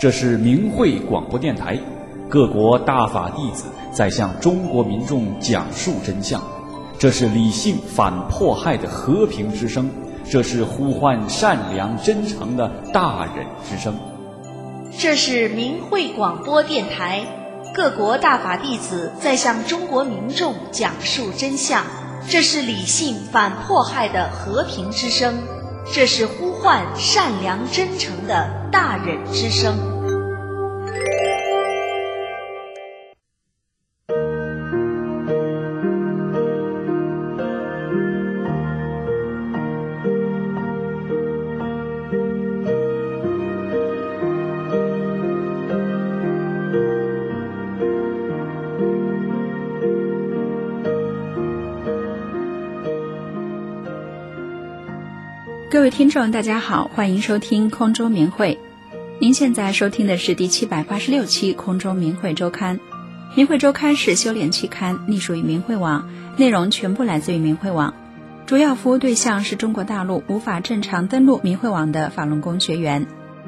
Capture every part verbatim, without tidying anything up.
这是明慧广播电台，各国大法弟子在向中国民众讲述真相。这是理性反迫害的和平之声，这是呼唤善良真诚的大忍之声。 这是明慧广播电台，各国大法弟子在向中国民众讲述真相。这是理性反迫害的和平之声，这是呼唤善良真诚的大忍之声。 各位听众大家好，欢迎收听空中明慧。您现在收听的是第七百八十六期空中明慧周刊。明慧周刊是修炼期刊，隶属于明慧网，内容全部来自于明慧网，主要服务对象是中国大陆无法正常登录明慧网的法轮功学员。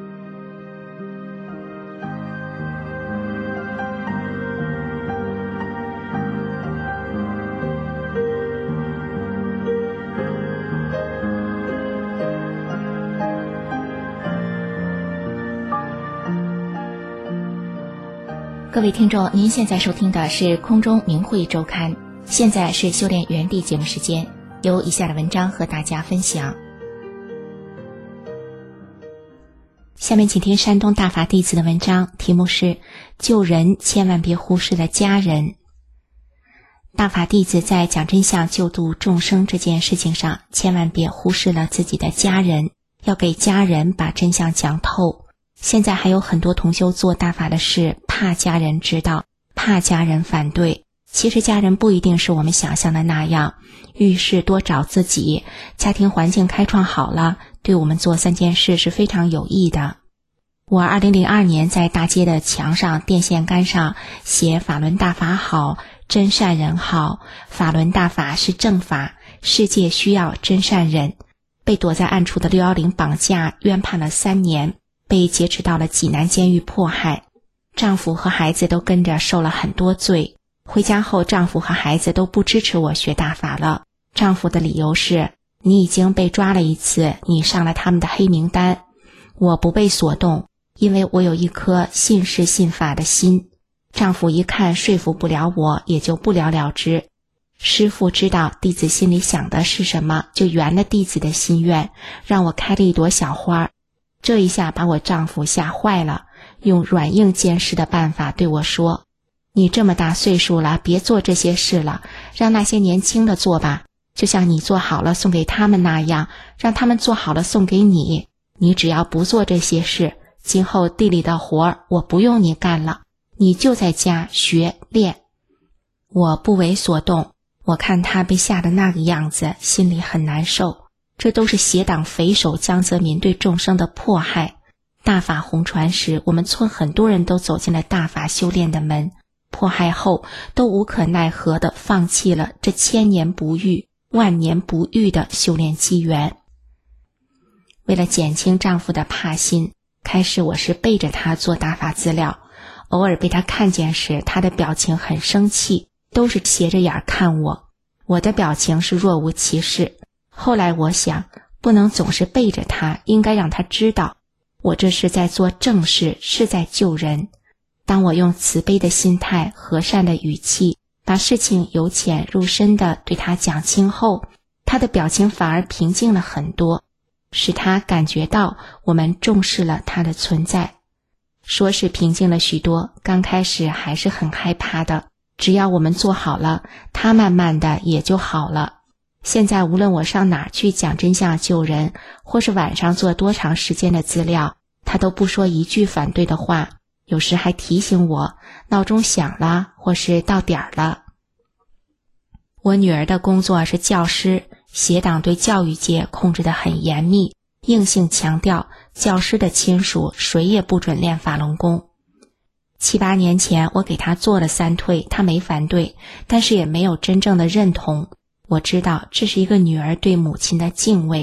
各位听众，您现在收听的是空中明慧周刊，现在是修炼原地节目时间，由以下的文章和大家分享。下面请听山东大法弟子的文章，题目是救人千万别忽视了家人。大法弟子在讲真相救度众生这件事情上，千万别忽视了自己的家人，要给家人把真相讲透。现在还有很多同修做大法的事，怕家人知道，怕家人反对。其实家人不一定是我们想象的那样，遇事多找自己，家庭环境开创好了，对我们做三件事是非常有益的。我二零零二年在大街的墙上、电线杆上写法轮大法好，真善人好，法轮大法是正法，世界需要真善人。被躲在暗处的六一零绑架，冤判了三年，被劫持到了济南监狱迫害，丈夫和孩子都跟着受了很多罪。回家后，丈夫和孩子都不支持我学大法了。丈夫的理由是，你已经被抓了一次，你上了他们的黑名单。我不被所动，因为我有一颗信事信法的心。丈夫一看说服不了我，也就不了了之。师父知道弟子心里想的是什么，就圆了弟子的心愿，让我开了一朵小花。这一下把我丈夫吓坏了，用软硬兼施的办法对我说，你这么大岁数了，别做这些事了，让那些年轻的做吧，就像你做好了送给他们那样，让他们做好了送给你。你只要不做这些事，今后地里的活我不用你干了，你就在家学练。我不为所动，我看他被吓得那个样子，心里很难受。这都是邪党匪首江泽民对众生的迫害。大法红传时，我们村很多人都走进了大法修炼的门，迫害后都无可奈何地放弃了这千年不遇、万年不遇的修炼机缘。为了减轻丈夫的怕心，开始我是背着他做大法资料，偶尔被他看见时，他的表情很生气，都是斜着眼看我，我的表情是若无其事。后来我想，不能总是背着他，应该让他知道，我这是在做正事，是在救人。当我用慈悲的心态、和善的语气，把事情由浅入深地对他讲清后，他的表情反而平静了很多，使他感觉到我们重视了他的存在。说是平静了许多，刚开始还是很害怕的，只要我们做好了，他慢慢的也就好了。现在无论我上哪儿去讲真相救人，或是晚上做多长时间的资料，他都不说一句反对的话，有时还提醒我闹钟响了，或是到点儿了。我女儿的工作是教师，邪党对教育界控制得很严密，硬性强调教师的亲属谁也不准练法轮功。七八年前我给她做了三退，她没反对，但是也没有真正的认同。我知道这是一个女儿对母亲的敬畏，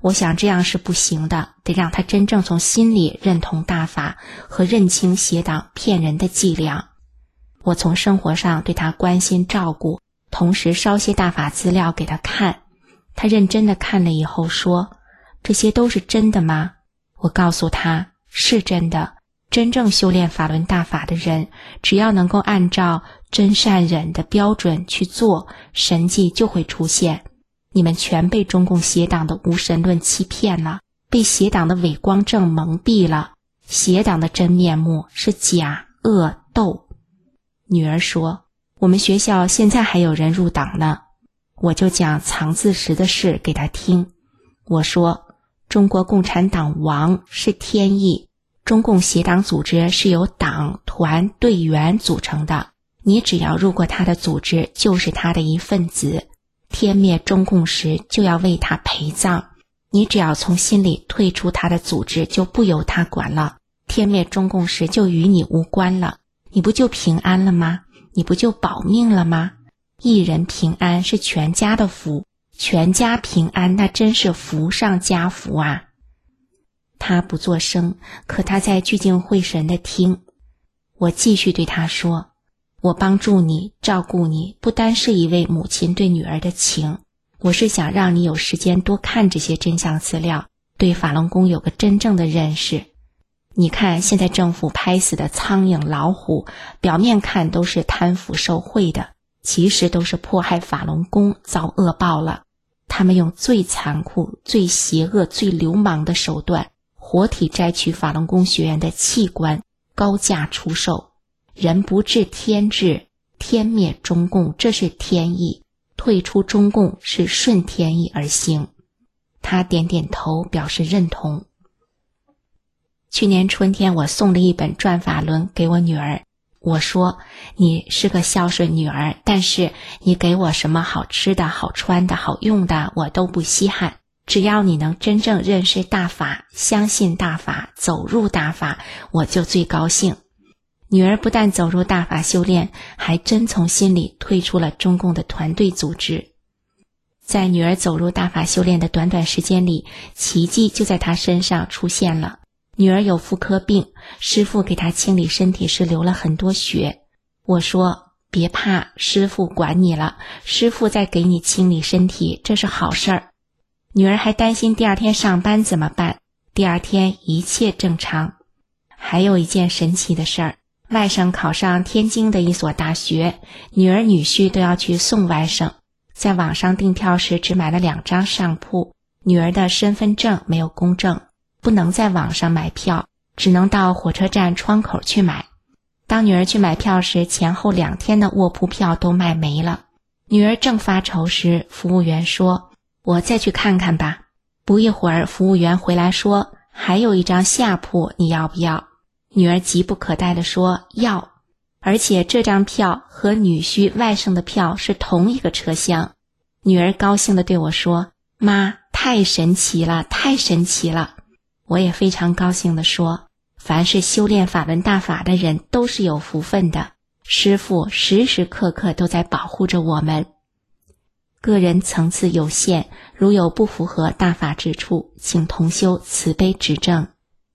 我想这样是不行的，得让他真正从心里认同大法和认清邪党骗人的伎俩。我从生活上对他关心照顾，同时烧些大法资料给他看。他认真地看了以后说，这些都是真的吗？我告诉他，是真的。真正修炼法轮大法的人，只要能够按照真善忍的标准去做，神迹就会出现。你们全被中共邪党的无神论欺骗了，被邪党的伪光正蒙蔽了。邪党的真面目是假恶斗。女儿说，我们学校现在还有人入党呢。我就讲藏字石的事给他听。我说，中国共产党亡是天意，中共邪党组织是由党团队员组成的，你只要入过他的组织，就是他的一份子。天灭中共时就要为他陪葬，你只要从心里退出他的组织，就不由他管了。天灭中共时就与你无关了，你不就平安了吗？你不就保命了吗？一人平安是全家的福，全家平安那真是福上加福啊。他不作声，可他在聚精会神地听。我继续对他说，我帮助你照顾你，不单是一位母亲对女儿的情，我是想让你有时间多看这些真相资料，对法轮功有个真正的认识。你看现在政府拍死的苍蝇老虎，表面看都是贪腐受贿的，其实都是迫害法轮功遭恶报了。他们用最残酷最邪恶最流氓的手段，活体摘取法轮功学员的器官，高价出售。人不治天治，天灭中共这是天意，退出中共是顺天意而行。他点点头表示认同。去年春天我送了一本转法轮给我女儿，我说，你是个孝顺女儿，但是你给我什么好吃的好穿的好用的我都不稀罕，只要你能真正认识大法，相信大法，走入大法，我就最高兴。女儿不但走入大法修炼，还真从心里退出了中共的团队组织。在女儿走入大法修炼的短短时间里，奇迹就在她身上出现了。女儿有妇科病，师父给她清理身体时流了很多血。我说，别怕，师父管你了，师父在给你清理身体，这是好事儿。女儿还担心第二天上班怎么办，第二天一切正常。还有一件神奇的事儿，外甥考上天津的一所大学，女儿女婿都要去送外甥，在网上订票时只买了两张上铺，女儿的身份证没有公证，不能在网上买票，只能到火车站窗口去买。当女儿去买票时，前后两天的卧铺票都卖没了。女儿正发愁时，服务员说，我再去看看吧。不一会儿，服务员回来说，还有一张下铺，你要不要？女儿急不可待地说，要，而且这张票和女婿外甥的票是同一个车厢。女儿高兴地对我说，妈，太神奇了，太神奇了。我也非常高兴地说，凡是修炼法轮大法的人都是有福分的，师父时时刻刻都在保护着我们。个人层次有限，如有不符合大法之处，请同修慈悲指正。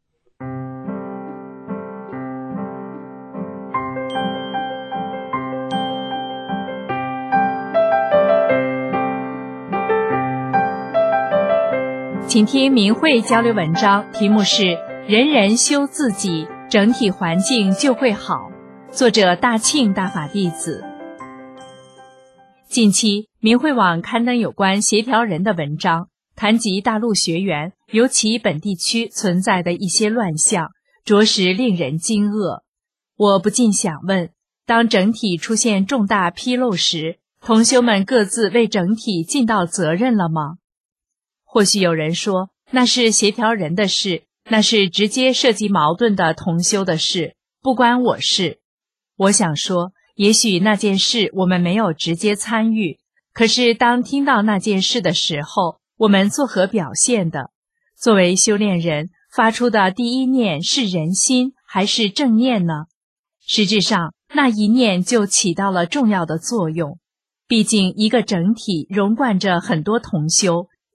请听明慧交流文章，题目是人人修自己，整体环境就会好，作者大庆大法弟子。近期明慧网刊登有关协调人的文章，谈及大陆学员尤其本地区存在的一些乱象，着实令人惊愕。我不禁想问，当整体出现重大纰漏时，同修们各自为整体尽到责任了吗？或许有人说，那是协调人的事，那是直接涉及矛盾的同修的事，不关我事。我想说，也许那件事我们没有直接参与，可是当听到那件事的时候，我们作何表现的？作为修炼人，发出的第一念是人心还是正念呢？实质上，那一念就起到了重要的作用。毕竟一个整体融贯着很多同修，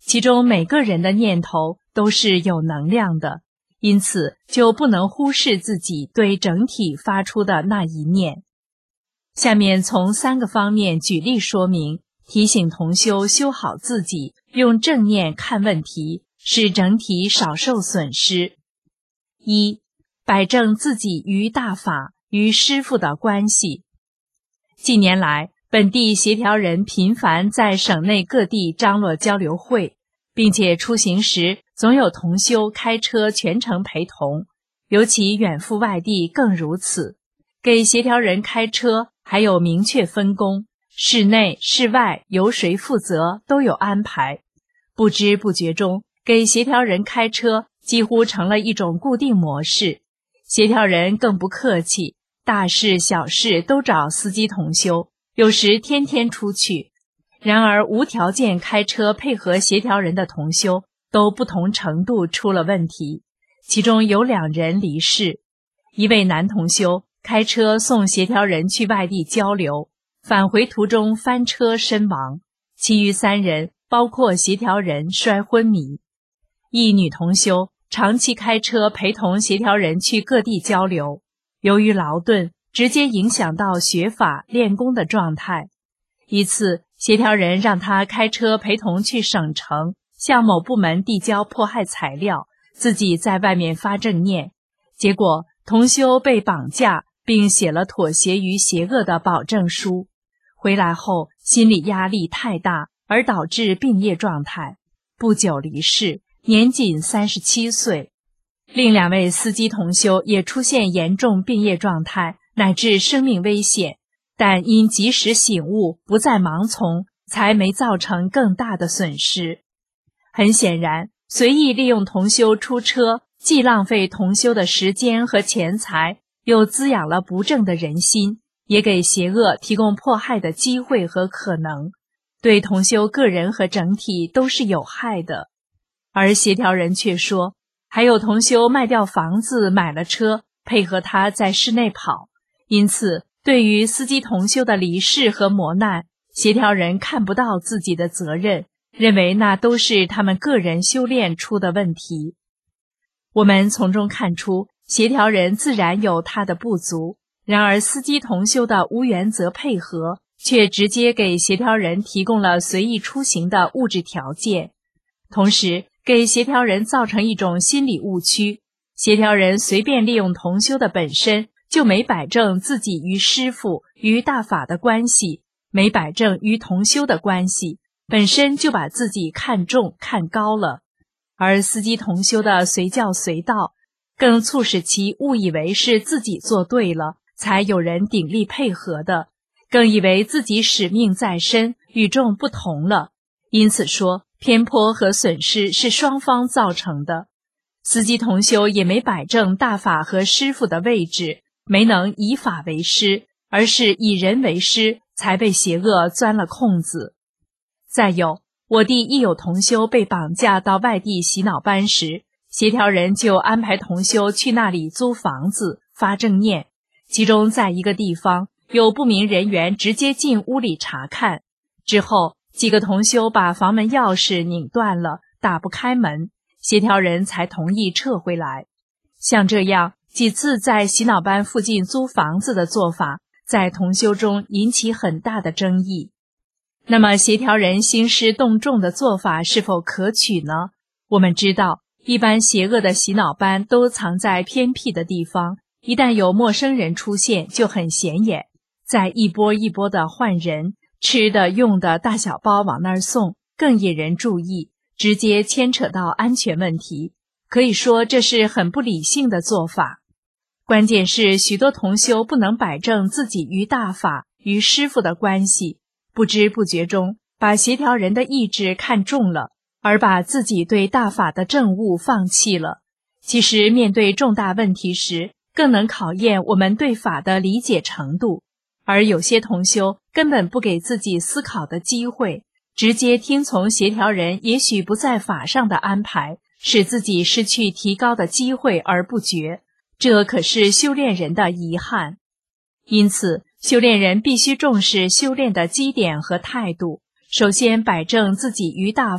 其中每个人的念头都是有能量的，因此就不能忽视自己对整体发出的那一念。下面从三个方面举例说明，提醒同修修好自己，用正念看问题，使整体少受损失。一、摆正自己与大法与师父的关系。近年来，本地协调人频繁在省内各地张罗交流会，并且出行时总有同修开车全程陪同，尤其远赴外地更如此。给协调人开车还有明确分工，室内室外由谁负责都有安排。不知不觉中，给协调人开车几乎成了一种固定模式。协调人更不客气，大事小事都找司机同修，有时天天出去。然而无条件开车配合协调人的同修都不同程度出了问题，其中有两人离世。一位男同修开车送协调人去外地交流，返回途中翻车身亡，其余三人包括协调人摔昏迷。一女同修长期开车陪同协调人去各地交流，由于劳顿直接影响到学法练功的状态。一次协调人让他开车陪同去省城，向某部门递交迫害材料，自己在外面发正念，结果同修被绑架，并写了妥协于邪恶的保证书。回来后心理压力太大，而导致病业状态，不久离世，年仅三十七岁。另两位司机同修也出现严重病业状态，乃至生命危险，但因及时醒悟，不再盲从，才没造成更大的损失。很显然，随意利用同修出车，既浪费同修的时间和钱财，又滋养了不正的人心，也给邪恶提供迫害的机会和可能，对同修个人和整体都是有害的。而协调人却说，还有同修卖掉房子买了车，配合他在室内跑，因此对于司机同修的离世和磨难，协调人看不到自己的责任，认为那都是他们个人修炼出的问题。我们从中看出，协调人自然有他的不足，然而司机同修的无原则配合，却直接给协调人提供了随意出行的物质条件，同时给协调人造成一种心理误区，协调人随便利用同修的本身，就没摆正自己与师父与大法的关系，没摆正与同修的关系，本身就把自己看重看高了。而司机同修的随叫随到，更促使其误以为是自己做对了，才有人鼎力配合的，更以为自己使命在身，与众不同了。因此说，偏颇和损失是双方造成的。司机同修也没摆正大法和师父的位置，没能以法为师，而是以人为师，才被邪恶钻了空子。再有，我弟亦有同修被绑架到外地洗脑班时，协调人就安排同修去那里租房子发正念，其中在一个地方有不明人员直接进屋里查看，之后几个同修把房门钥匙拧断了，打不开门，协调人才同意撤回来。像这样几次在洗脑班附近租房子的做法，在同修中引起很大的争议。那么协调人兴师动众的做法是否可取呢？我们知道，一般邪恶的洗脑班都藏在偏僻的地方，一旦有陌生人出现就很显眼，再一波一波的换人，吃的用的大小包往那儿送，更引人注意，直接牵扯到安全问题，可以说这是很不理性的做法。关键是许多同修不能摆正自己与大法与师父的关系，不知不觉中把协调人的意志看重了，而把自己对大法的证悟放弃了。其实面对重大问题时，更能考验我们对法的理解程度，而有些同修根本不给自己思考的机会，直接听从协调人也许不在法上的安排，使自己失去提高的机会而不觉，这可是修炼人的遗憾。因此修炼人必须重视修炼的基点和态度，首先摆正自己与大法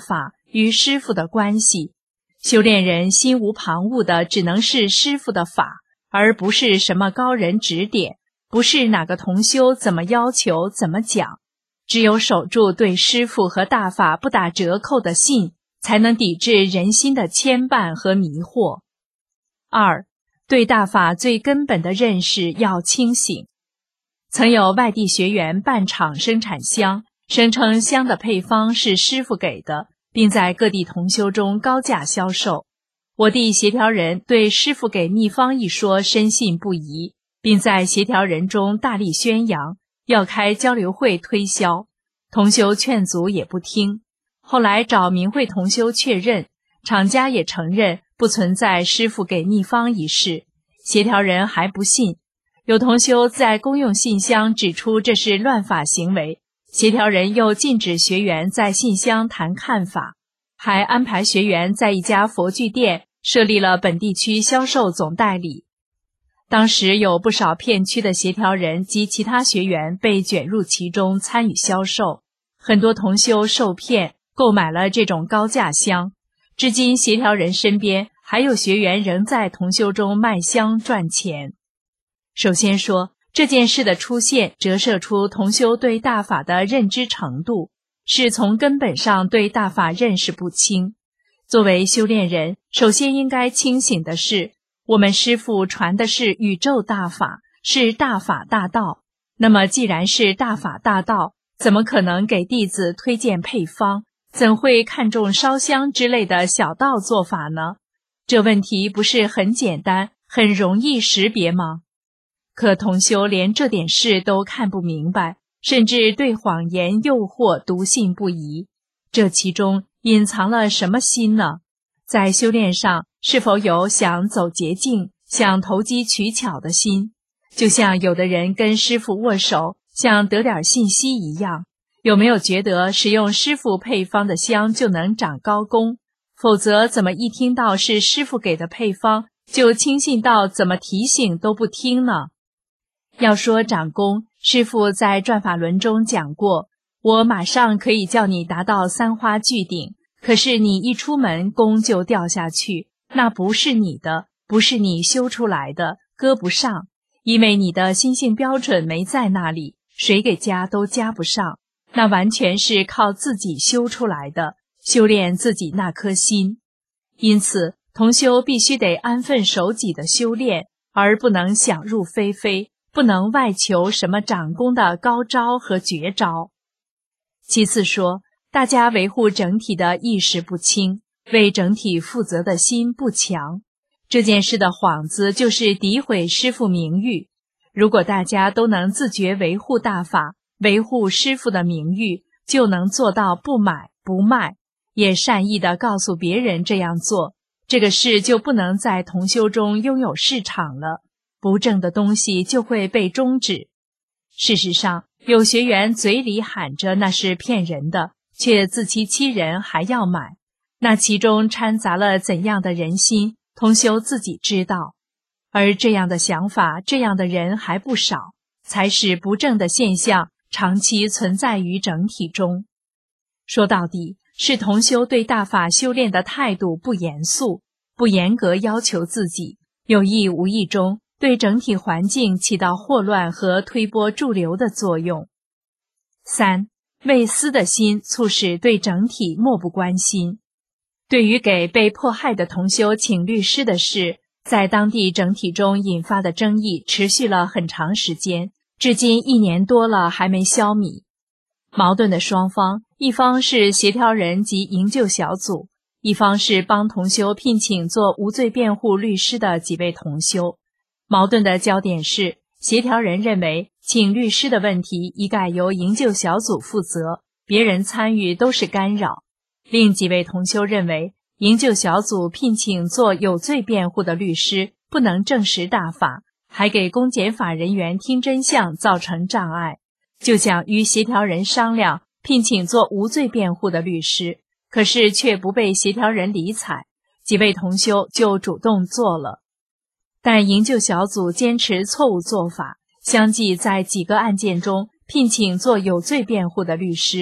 与师父的关系。修炼人心无旁骛的只能是师父的法，而不是什么高人指点，不是哪个同修怎么要求怎么讲。只有守住对师父和大法不打折扣的信，才能抵制人心的牵绊和迷惑。二，对大法最根本的认识要清醒。曾有外地学员办厂生产香，声称香的配方是师父给的，并在各地同修中高价销售。我弟协调人对师父给秘方一说深信不疑，并在协调人中大力宣扬，要开交流会推销。同修劝阻也不听，后来找明慧同修确认，厂家也承认不存在师父给秘方一事，协调人还不信。有同修在公用信箱指出这是乱法行为，协调人又禁止学员在信箱谈看法，还安排学员在一家佛具店设立了本地区销售总代理。当时有不少片区的协调人及其他学员被卷入其中参与销售，很多同修受骗购买了这种高价香，至今协调人身边还有学员仍在同修中卖香赚钱。首先说，这件事的出现折射出同修对大法的认知程度，是从根本上对大法认识不清。作为修炼人，首先应该清醒的是，我们师父传的是宇宙大法，是大法大道。那么既然是大法大道，怎么可能给弟子推荐配方？怎会看重烧香之类的小道做法呢？这问题不是很简单，很容易识别吗？可同修连这点事都看不明白，甚至对谎言诱惑笃信不疑，这其中隐藏了什么心呢？在修炼上是否有想走捷径、想投机取巧的心？就像有的人跟师父握手，想得点信息一样，有没有觉得使用师父配方的香就能长高功？否则怎么一听到是师父给的配方，就轻信到怎么提醒都不听呢？要说长功，师父在转法轮中讲过，我马上可以叫你达到三花聚顶，可是你一出门功就掉下去，那不是你的，不是你修出来的，搁不上，因为你的心性标准没在那里，谁给加都加不上，那完全是靠自己修出来的，修炼自己那颗心。因此同修必须得安分守己的修炼，而不能想入非非，不能外求什么长功的高招和绝招。其次说，大家维护整体的意识不清，为整体负责的心不强。这件事的幌子就是诋毁师父名誉。如果大家都能自觉维护大法，维护师父的名誉，就能做到不买不卖，也善意地告诉别人这样做，这个事就不能在同修中拥有市场了，不正的东西就会被终止。事实上，有学员嘴里喊着那是骗人的，却自欺欺人还要买，那其中掺杂了怎样的人心，同修自己知道。而这样的想法，这样的人还不少，才使不正的现象长期存在于整体中。说到底，是同修对大法修炼的态度不严肃，不严格要求自己，有意无意中对整体环境起到祸乱和推波助流的作用。三，为私的心促使对整体漠不关心。对于给被迫害的同修请律师的事，在当地整体中引发的争议持续了很长时间，至今一年多了还没消弭。矛盾的双方，一方是协调人及营救小组，一方是帮同修聘请做无罪辩护律师的几位同修。矛盾的焦点是，协调人认为请律师的问题一概由营救小组负责，别人参与都是干扰。另几位同修认为，营救小组聘请做有罪辩护的律师，不能证实大法，还给公检法人员听真相造成障碍，就想与协调人商量聘请做无罪辩护的律师，可是却不被协调人理睬，几位同修就主动做了。但营救小组坚持错误做法，相继在几个案件中聘请做有罪辩护的律师，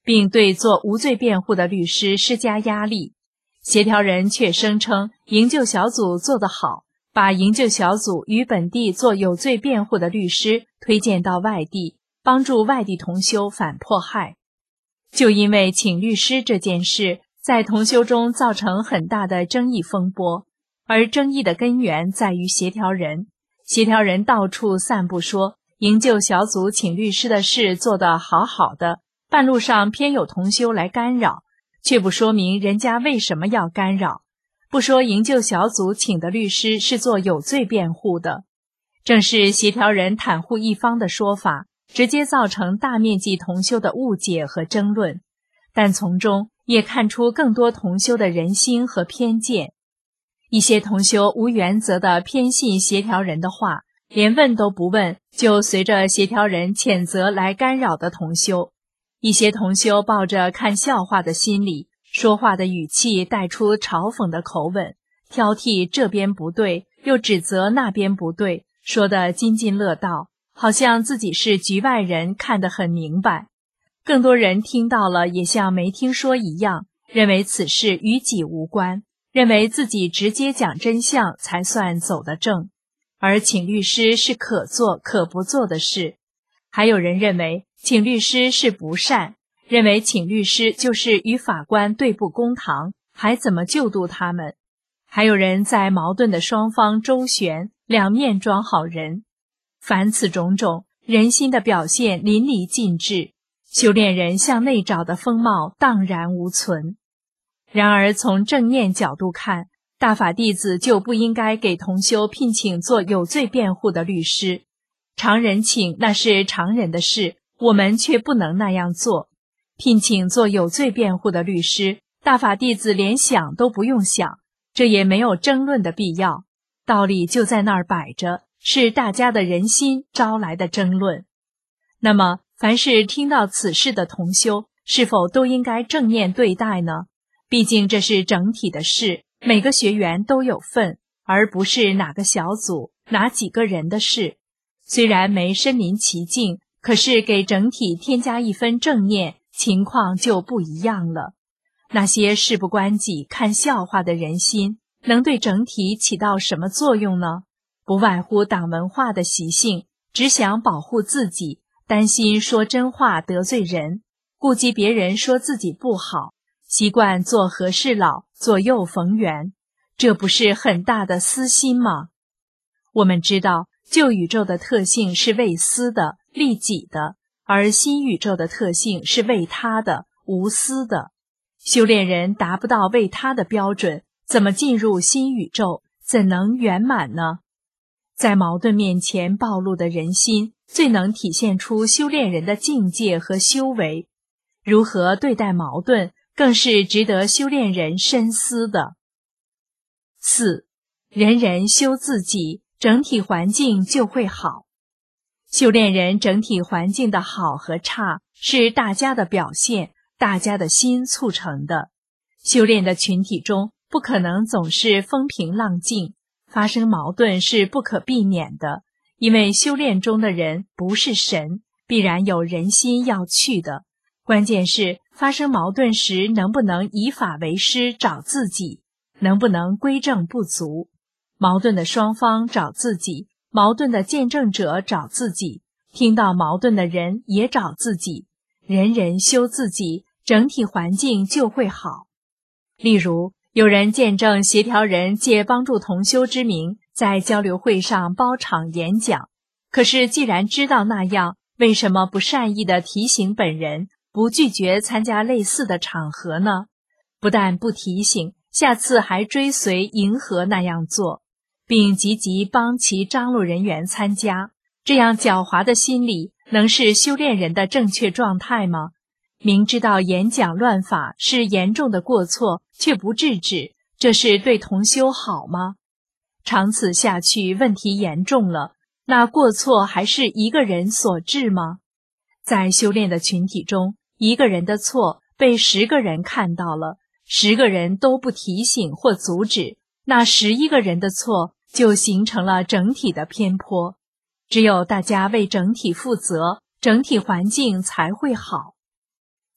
并对做无罪辩护的律师施加压力。协调人却声称营救小组做得好，把营救小组与本地做有罪辩护的律师推荐到外地，帮助外地同修反迫害。就因为请律师这件事，在同修中造成很大的争议风波，而争议的根源在于协调人。协调人到处散布说，营救小组请律师的事做得好好的，半路上偏有同修来干扰，却不说明人家为什么要干扰，不说营救小组请的律师是做有罪辩护的。正是协调人袒护一方的说法，直接造成大面积同修的误解和争论，但从中也看出更多同修的人心和偏见。一些同修无原则地偏信协调人的话，连问都不问，就随着协调人谴责来干扰的同修。一些同修抱着看笑话的心理，说话的语气带出嘲讽的口吻，挑剔这边不对，又指责那边不对，说得津津乐道，好像自己是局外人，看得很明白。更多人听到了也像没听说一样，认为此事与己无关，认为自己直接讲真相才算走得正，而请律师是可做可不做的事。还有人认为请律师是不善，认为请律师就是与法官对簿公堂，还怎么救度他们。还有人在矛盾的双方周旋，两面装好人。凡此种种，人心的表现淋漓尽致，修炼人向内找的风貌荡然无存。然而从正念角度看，大法弟子就不应该给同修聘请做有罪辩护的律师。常人请那是常人的事，我们却不能那样做。聘请做有罪辩护的律师，大法弟子连想都不用想，这也没有争论的必要。道理就在那儿摆着，是大家的人心招来的争论。那么凡是听到此事的同修，是否都应该正念对待呢？毕竟这是整体的事，每个学员都有份，而不是哪个小组哪几个人的事。虽然没身临其境，可是给整体添加一分正念，情况就不一样了。那些事不关己看笑话的人心，能对整体起到什么作用呢？不外乎党文化的习性，只想保护自己，担心说真话得罪人，顾及别人说自己不好，习惯做和事佬，左右逢源，这不是很大的私心吗？我们知道旧宇宙的特性是为私的、利己的，而新宇宙的特性是为他的、无私的。修炼人达不到为他的标准，怎么进入新宇宙，怎能圆满呢？在矛盾面前暴露的人心，最能体现出修炼人的境界和修为。如何对待矛盾，更是值得修炼人深思的。四，人人修自己，整体环境就会好。修炼人整体环境的好和差，是大家的表现，大家的心促成的。修炼的群体中，不可能总是风平浪静，发生矛盾是不可避免的，因为修炼中的人不是神，必然有人心要去的。关键是发生矛盾时，能不能以法为师找自己，能不能归正不足。矛盾的双方找自己，矛盾的见证者找自己，听到矛盾的人也找自己，人人修自己，整体环境就会好。例如，有人见证协调人借帮助同修之名，在交流会上包场演讲，可是既然知道那样，为什么不善意地提醒本人，不拒绝参加类似的场合呢？不但不提醒，下次还追随迎合那样做，并积极帮其张罗人员参加，这样狡猾的心理能是修炼人的正确状态吗？明知道演讲乱法是严重的过错，却不制止，这是对同修好吗？长此下去，问题严重了，那过错还是一个人所致吗？在修炼的群体中，一个人的错被十个人看到了，十个人都不提醒或阻止，那十一个人的错就形成了整体的偏颇。只有大家为整体负责，整体环境才会好。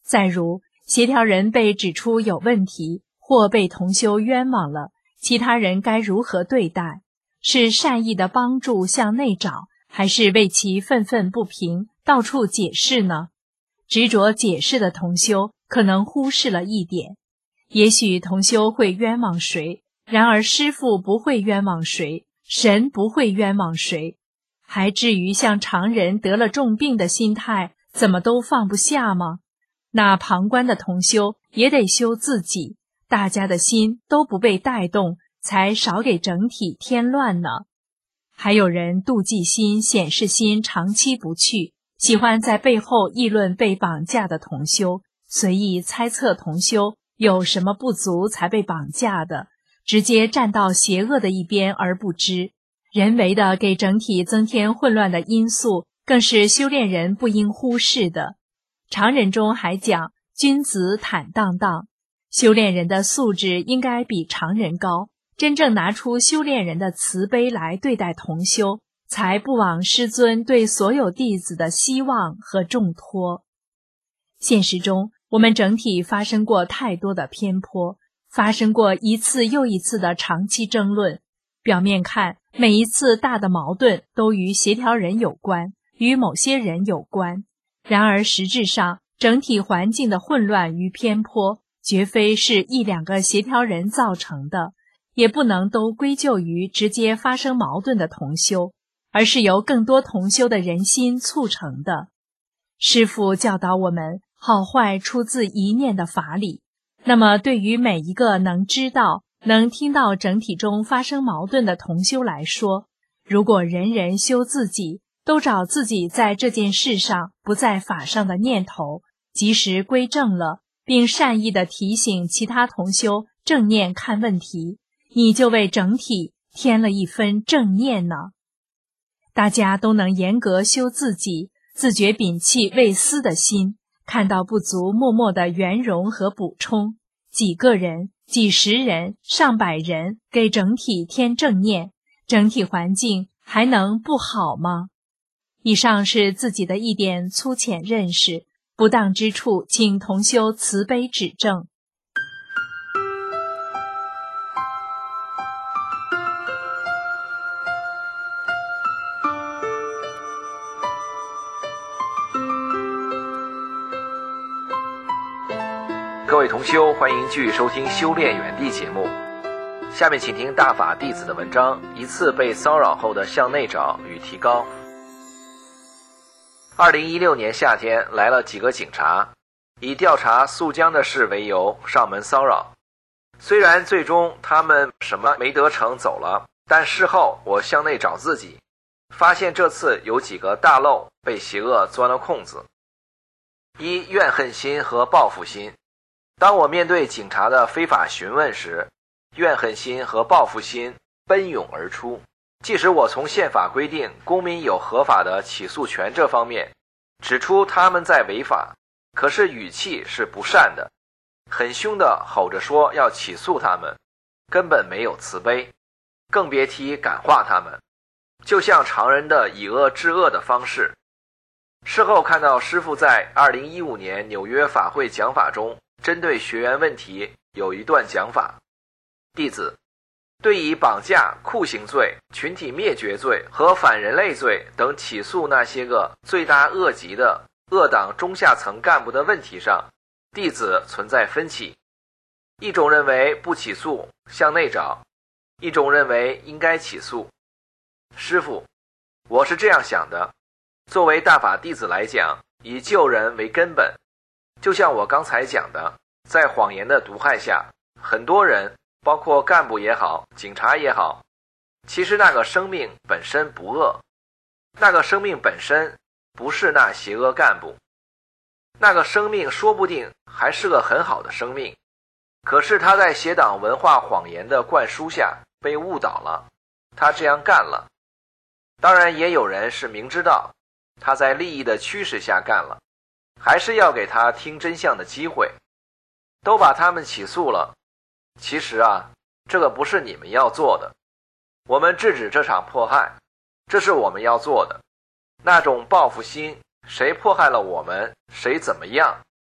再如，协调人被指出有问题，或被同修冤枉了，其他人该如何对待？是善意的帮助向内找，还是为其愤愤不平，到处解释呢？执着解释的同修可能忽视了一点，也许同修会冤枉谁，然而师父不会冤枉谁，神不会冤枉谁，还至于像常人得了重病的心态，怎么都放不下吗？那旁观的同修也得修自己，大家的心都不被带动，才少给整体添乱呢。还有人妒忌心、显示心长期不去，喜欢在背后议论被绑架的同修，随意猜测同修有什么不足才被绑架的，直接站到邪恶的一边而不知，人为的给整体增添混乱的因素，更是修炼人不应忽视的。常人中还讲君子坦荡荡，修炼人的素质应该比常人高，真正拿出修炼人的慈悲来对待同修，才不枉师尊对所有弟子的希望和重托。现实中，我们整体发生过太多的偏颇，发生过一次又一次的长期争论。表面看，每一次大的矛盾都与协调人有关，与某些人有关。然而实质上，整体环境的混乱与偏颇，绝非是一两个协调人造成的，也不能都归咎于直接发生矛盾的同修，而是由更多同修的人心促成的。师父教导我们，好坏出自一念的法理。那么对于每一个能知道、能听到整体中发生矛盾的同修来说，如果人人修自己，都找自己在这件事上不在法上的念头，及时归正了，并善意地提醒其他同修正念看问题，你就为整体添了一分正念呢。大家都能严格修自己，自觉摒弃为私的心，看到不足默默的圆融和补充，几个人、几十人、上百人给整体添正念，整体环境还能不好吗？以上是自己的一点粗浅认识，不当之处请同修慈悲指正。 各位同修，欢迎继续收听修炼园地节目。下面请听大法弟子的文章，一次被骚扰后的向内找与提高。二零一六年夏天，来了几个警察，以调查肃江的事为由上门骚扰。虽然最终他们什么没得成走了，但事后我向内找自己，发现这次有几个大漏被邪恶钻了空子。一、怨恨心和报复心。当我面对警察的非法询问时，怨恨心和报复心奔涌而出。即使我从宪法规定公民有合法的起诉权这方面指出他们在违法，可是语气是不善的，很凶地吼着说要起诉他们，根本没有慈悲，更别提感化他们，就像常人的以恶制恶的方式。事后看到师父在二零一五年纽约法会讲法中针对学员问题有一段讲法，弟子对以绑架、酷刑罪、群体灭绝罪和反人类罪等起诉那些个罪大恶极的恶党中下层干部的问题上，弟子存在分歧。一种认为不起诉，向内找；一种认为应该起诉。师父，我是这样想的，作为大法弟子来讲，以救人为根本。就像我刚才讲的，在谎言的毒害下，很多人包括干部也好，警察也好，其实那个生命本身不恶，那个生命本身不是那邪恶干部，那个生命说不定还是个很好的生命，可是他在邪党文化谎言的灌输下被误导了，他这样干了。当然也有人是明知道他在利益的驱使下干了，还是要给他听真相的机会，都把他们起诉了。其实啊，这个不是你们要做的，我们制止这场迫害，这是我们要做的。那种报复心，谁迫害了我们，谁怎么样，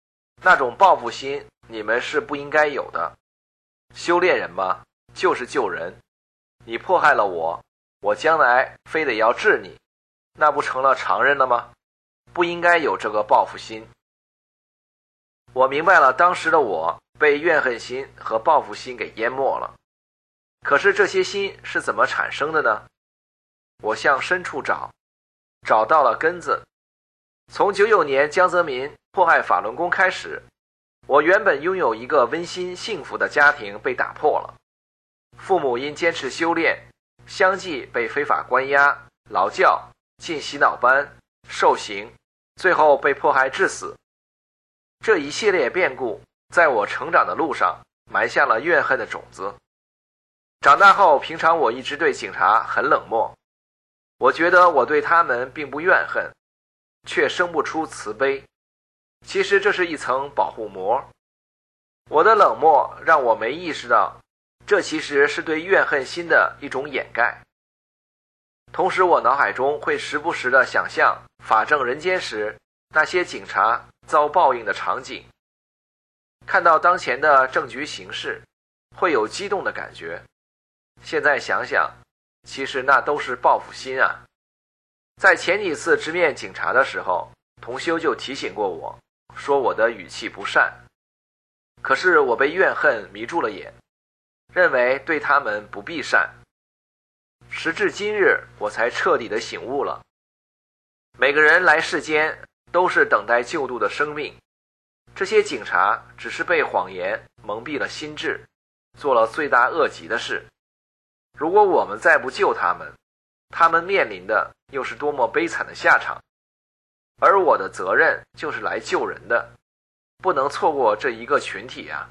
那种报复心你们是不应该有的。修炼人嘛，就是救人。你迫害了我，我将来非得要治你，那不成了常人了吗？不应该有这个报复心。我明白了，当时的我被怨恨心和报复心给淹没了。可是这些心是怎么产生的呢？我向深处找，找到了根子。从九九年江泽民迫害法轮功开始，我原本拥有一个温馨幸福的家庭被打破了。父母因坚持修炼，相继被非法关押、劳教、进洗脑班、受刑，最后被迫害致死。这一系列变故在我成长的路上埋下了怨恨的种子。长大后，平常我一直对警察很冷漠，我觉得我对他们并不怨恨，却生不出慈悲。其实这是一层保护膜。我的冷漠让我没意识到，这其实是对怨恨心的一种掩盖。同时我脑海中会时不时地想象法正人间时那些警察遭报应的场景，看到当前的政局形势，会有激动的感觉。现在想想，其实那都是报复心啊。在前几次直面警察的时候，同修就提醒过我，说我的语气不善。可是我被怨恨迷住了眼，认为对他们不必善。时至今日，我才彻底的醒悟了。每个人来世间都是等待救度的生命，这些警察只是被谎言蒙蔽了心智，做了罪大恶极的事。如果我们再不救他们，他们面临的又是多么悲惨的下场。而我的责任就是来救人的，不能错过这一个群体啊。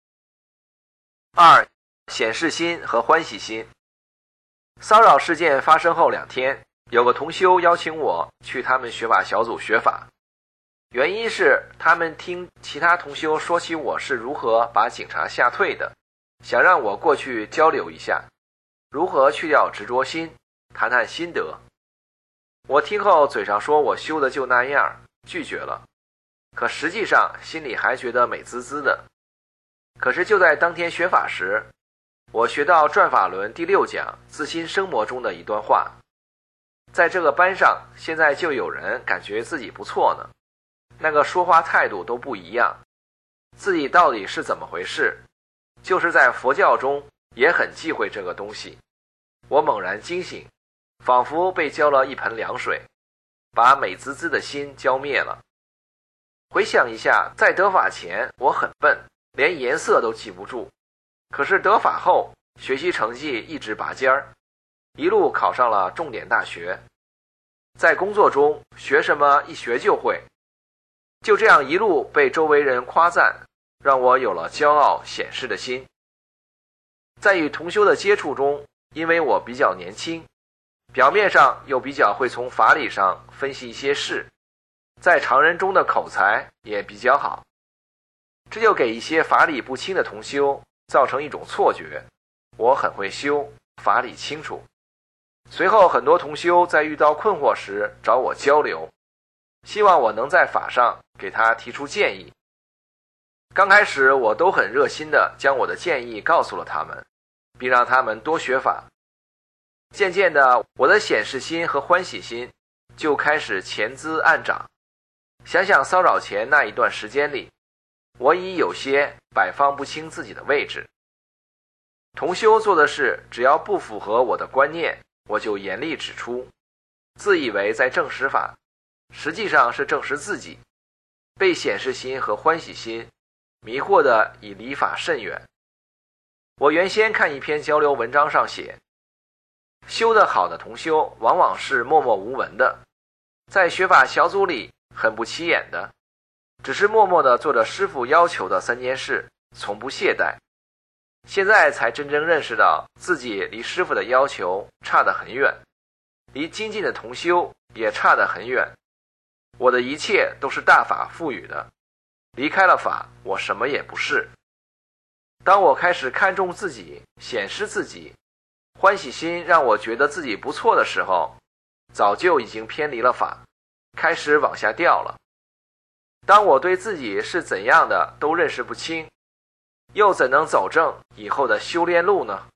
二、显示心和欢喜心。骚扰事件发生后两天，有个同修邀请我去他们学法小组学法，原因是他们听其他同修说起我是如何把警察吓退的，想让我过去交流一下，如何去掉执着心，谈谈心得。我听后嘴上说我修的就那样，拒绝了，可实际上心里还觉得美滋滋的。可是就在当天学法时，我学到转法轮第六讲自心生魔中的一段话。在这个班上，现在就有人感觉自己不错呢，那个说话态度都不一样，自己到底是怎么回事？就是在佛教中也很忌讳这个东西。我猛然惊醒，仿佛被浇了一盆凉水，把美滋滋的心浇灭了。回想一下，在得法前我很笨，连颜色都记不住，可是得法后学习成绩一直拔尖儿，一路考上了重点大学。在工作中学什么一学就会，就这样一路被周围人夸赞，让我有了骄傲显示的心。在与同修的接触中，因为我比较年轻，表面上又比较会从法理上分析一些事，在常人中的口才也比较好，这就给一些法理不清的同修造成一种错觉，我很会修，法理清楚。随后很多同修在遇到困惑时找我交流，希望我能在法上给他提出建议。刚开始我都很热心地将我的建议告诉了他们，并让他们多学法。渐渐的，我的显示心和欢喜心就开始潜滋暗长。想想骚扰前那一段时间里，我已有些摆放不清自己的位置。同修做的事只要不符合我的观念，我就严厉指出，自以为在证实法，实际上是证实自己，被显示心和欢喜心迷惑的已离法甚远。我原先看一篇交流文章上写，修得好的同修往往是默默无闻的，在学法小组里很不起眼的，只是默默地做着师父要求的三件事，从不懈怠。现在才真正认识到自己离师父的要求差得很远，离精进的同修也差得很远。我的一切都是大法赋予的，离开了法，我什么也不是。当我开始看重自己，显示自己，欢喜心让我觉得自己不错的时候，早就已经偏离了法，开始往下掉了。 当我对自己是怎样的都认识不清，又怎能走正以后的修炼路呢？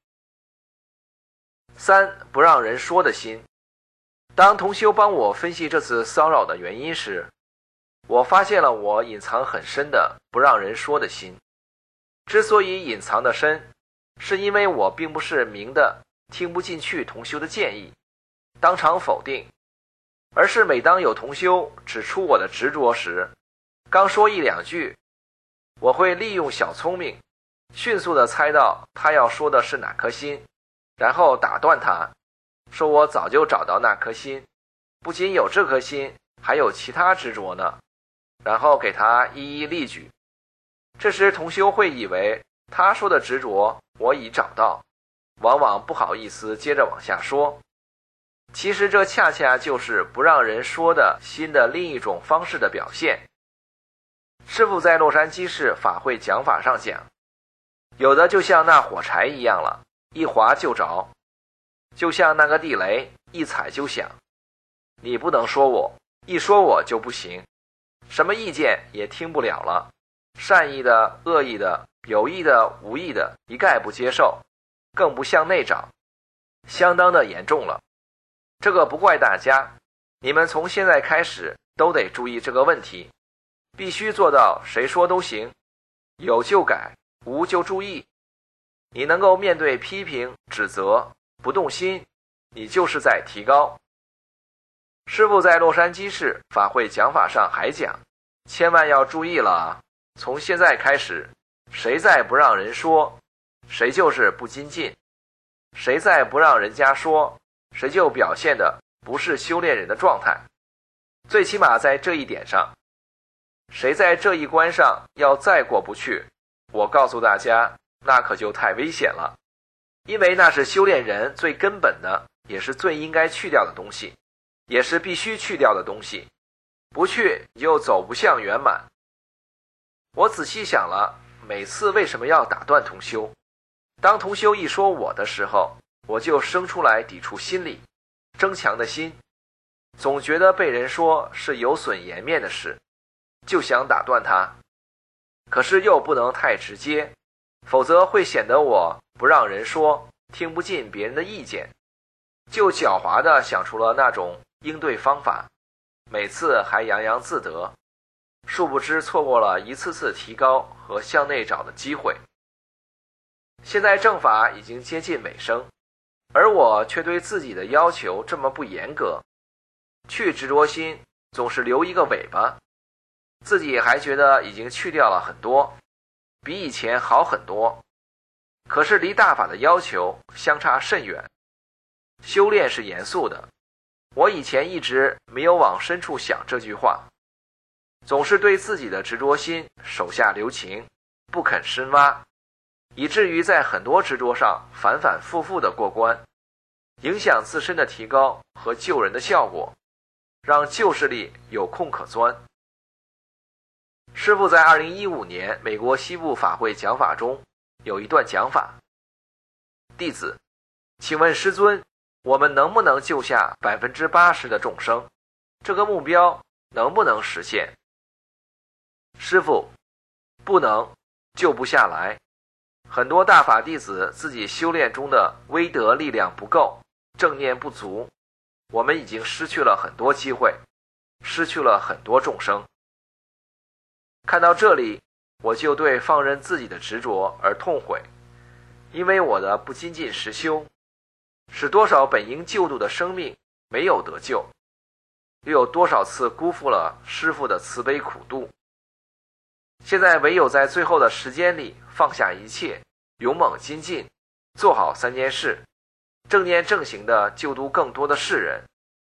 三、不让人说的心。当同修帮我分析这次骚扰的原因时，我发现了我隐藏很深的不让人说的心。之所以隐藏的深，是因为我并不是明的听不进去同修的建议，当场否定，而是每当有同修指出我的执着时，刚说一两句，我会利用小聪明，迅速地猜到他要说的是哪颗心，然后打断他，说我早就找到那颗心，不仅有这颗心，还有其他执着呢，然后给他一一例举。这时同修会以为他说的执着我已找到，往往不好意思接着往下说。其实这恰恰就是不让人说的心的另一种方式的表现。师父在洛杉矶市法会讲法上讲，有的就像那火柴一样了，一划就着，就像那个地雷，一踩就响。你不能说我，一说我就不行，什么意见也听不了了，善意的、恶意的、有意的、无意的，一概不接受，更不向内找，相当的严重了。这个不怪大家，你们从现在开始都得注意这个问题，必须做到谁说都行，有就改，无就注意。你能够面对批评、指责不动心，你就是在提高。师父在洛杉矶市法会讲法上还讲，千万要注意了啊，从现在开始，谁再不让人说，谁就是不精进，谁再不让人家说，谁就表现的不是修炼人的状态。最起码在这一点上，谁在这一关上要再过不去，我告诉大家，那可就太危险了，因为那是修炼人最根本的，也是最应该去掉的东西，也是必须去掉的东西，不去你就走不向圆满。我仔细想了，每次为什么要打断同修？当同修一说我的时候，我就生出来抵触心理，争强的心，总觉得被人说是有损颜面的事，就想打断他，可是又不能太直接，否则会显得我不让人说，听不进别人的意见，就狡猾地想出了那种应对方法，每次还洋洋自得，殊不知错过了一次次提高和向内找的机会。现在正法已经接近尾声，而我却对自己的要求这么不严格，去执着心总是留一个尾巴，自己还觉得已经去掉了很多，比以前好很多，可是离大法的要求相差甚远。修炼是严肃的，我以前一直没有往深处想这句话，总是对自己的执着心手下留情，不肯深挖，以至于在很多执着上反反复复的过关，影响自身的提高和救人的效果，让旧势力有空可钻。师父在二零一五年美国西部法会讲法中有一段讲法，弟子，请问师尊，我们能不能救下百分之八十的众生？这个目标能不能实现？师父，不能，救不下来。很多大法弟子自己修炼中的威德力量不够，正念不足，我们已经失去了很多机会，失去了很多众生。看到这里，我就对放任自己的执着而痛悔，因为我的不精进实修，使多少本应救度的生命没有得救，又有多少次辜负了师父的慈悲苦度。现在唯有在最后的时间里放下一切，勇猛精进，做好三件事，正念正行地救度更多的世人。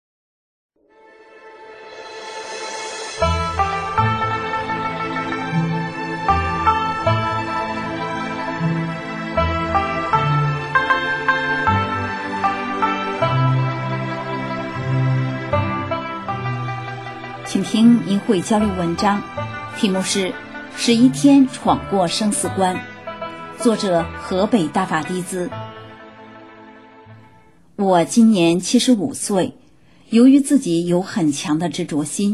请听明慧交流文章，题目是十一天闯过生死关，作者河北大法弟子。我今年七十五岁，由于自己有很强的执着心，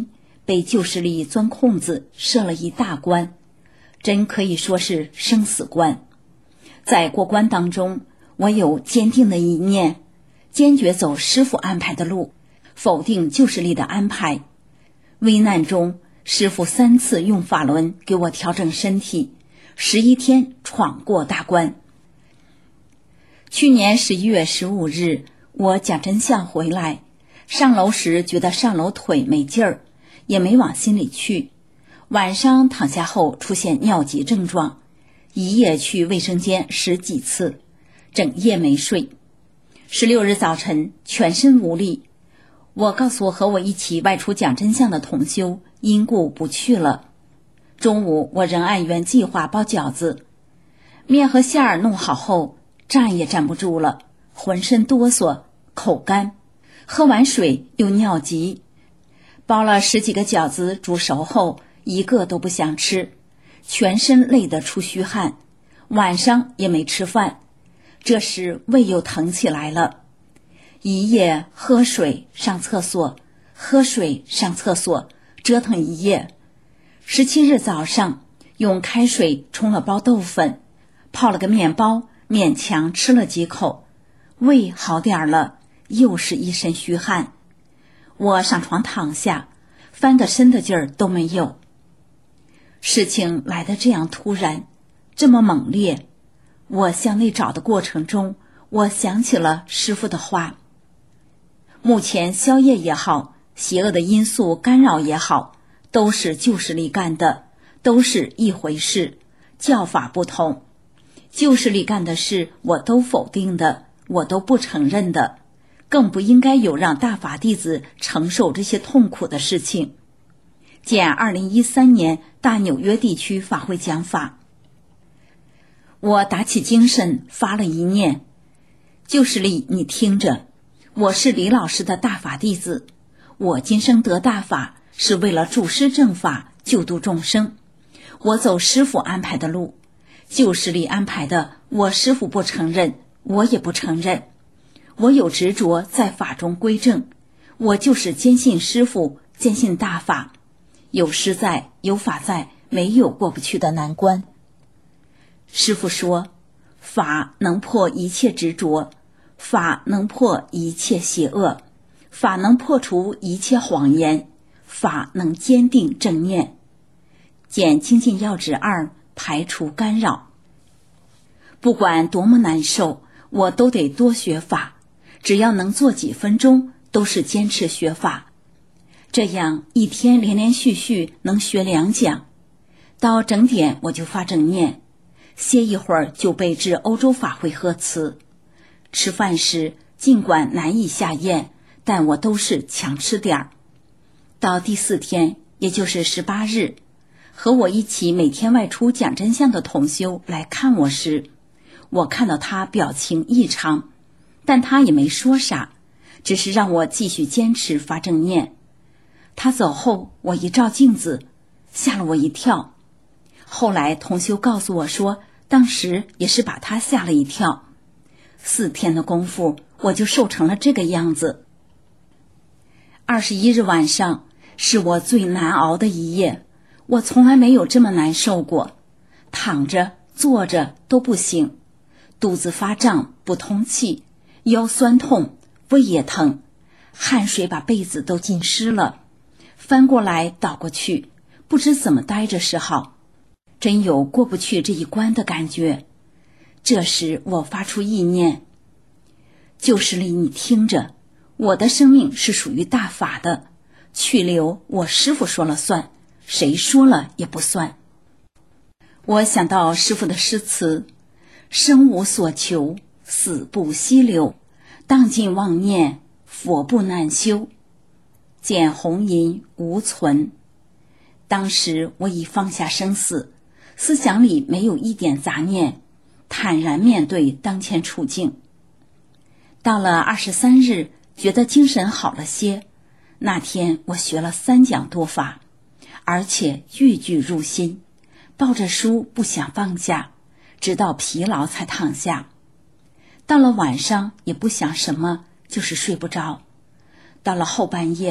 被旧势力钻空子设了一大关，真可以说是生死关。在过关当中，我有坚定的一念，坚决走师父安排的路，否定旧势力的安排。危难中，师父三次用法轮给我调整身体，十一天闯过大关。去年十一月十五日，我讲真相回来，上楼时觉得上楼腿没劲儿，也没往心里去。晚上躺下后出现尿急症状，一夜去卫生间十几次，整夜没睡。十六日早晨全身无力，我告诉和我一起外出讲真相的同修，因故不去了。中午我仍按原计划包饺子，面和馅儿弄好后，站也站不住了，浑身哆嗦，口干，喝完水又尿急。包了十几个饺子煮熟后，一个都不想吃，全身累得出虚汗，晚上也没吃饭。这时胃又疼起来了，一夜喝水上厕所，喝水上厕所，折腾一夜。十七日早上用开水冲了包豆粉，泡了个面包，勉强吃了几口，胃好点了，又是一身虚汗。我上床躺下，翻个身的劲儿都没有。事情来得这样突然，这么猛烈，我向内找的过程中，我想起了师父的话。目前宵夜也好，邪恶的因素干扰也好，都是旧势力干的，都是一回事，教法不同。旧势力干的事我都否定的，我都不承认的，更不应该有让大法弟子承受这些痛苦的事情。见二零一三年大纽约地区法会讲法。我打起精神发了一念，旧势力你听着，我是李老师的大法弟子，我今生得大法是为了助师正法，救度众生，我走师父安排的路，旧势力安排的我师父不承认，我也不承认。我有执着在法中归正，我就是坚信师父，坚信大法，有师在，有法在，没有过不去的难关。师父说，法能破一切执着，法能破一切邪恶，法能破除一切谎言，法能坚定正念。减精进要旨二，排除干扰。不管多么难受，我都得多学法，只要能做几分钟，都是坚持学法。这样一天连连续续能学两讲，到整点我就发正念，歇一会儿就背至欧洲法会贺词。吃饭时尽管难以下咽，但我都是强吃点儿。到第四天，也就是十八日，和我一起每天外出讲真相的同修来看我时，我看到他表情异常，但他也没说啥，只是让我继续坚持发正念。他走后，我一照镜子，吓了我一跳。后来同修告诉我说，当时也是把他吓了一跳。四天的功夫，我就瘦成了这个样子。二十一日晚上是我最难熬的一夜，我从来没有这么难受过，躺着坐着都不行，肚子发胀不通气，腰酸痛，胃也疼，汗水把被子都浸湿了，翻过来倒过去，不知怎么待着是好，真有过不去这一关的感觉。这时我发出意念，旧势力你听着，我的生命是属于大法的，去留我师父说了算，谁说了也不算。我想到师父的诗词，生无所求，死不息留，荡尽妄念，佛不难修，见红银无存。当时我已放下生死，思想里没有一点杂念，坦然面对当前处境。到了二十三日，觉得精神好了些，那天我学了三讲多法，而且句句入心，抱着书不想放下，直到疲劳才躺下。到了晚上也不想什么，就是睡不着。到了后半夜，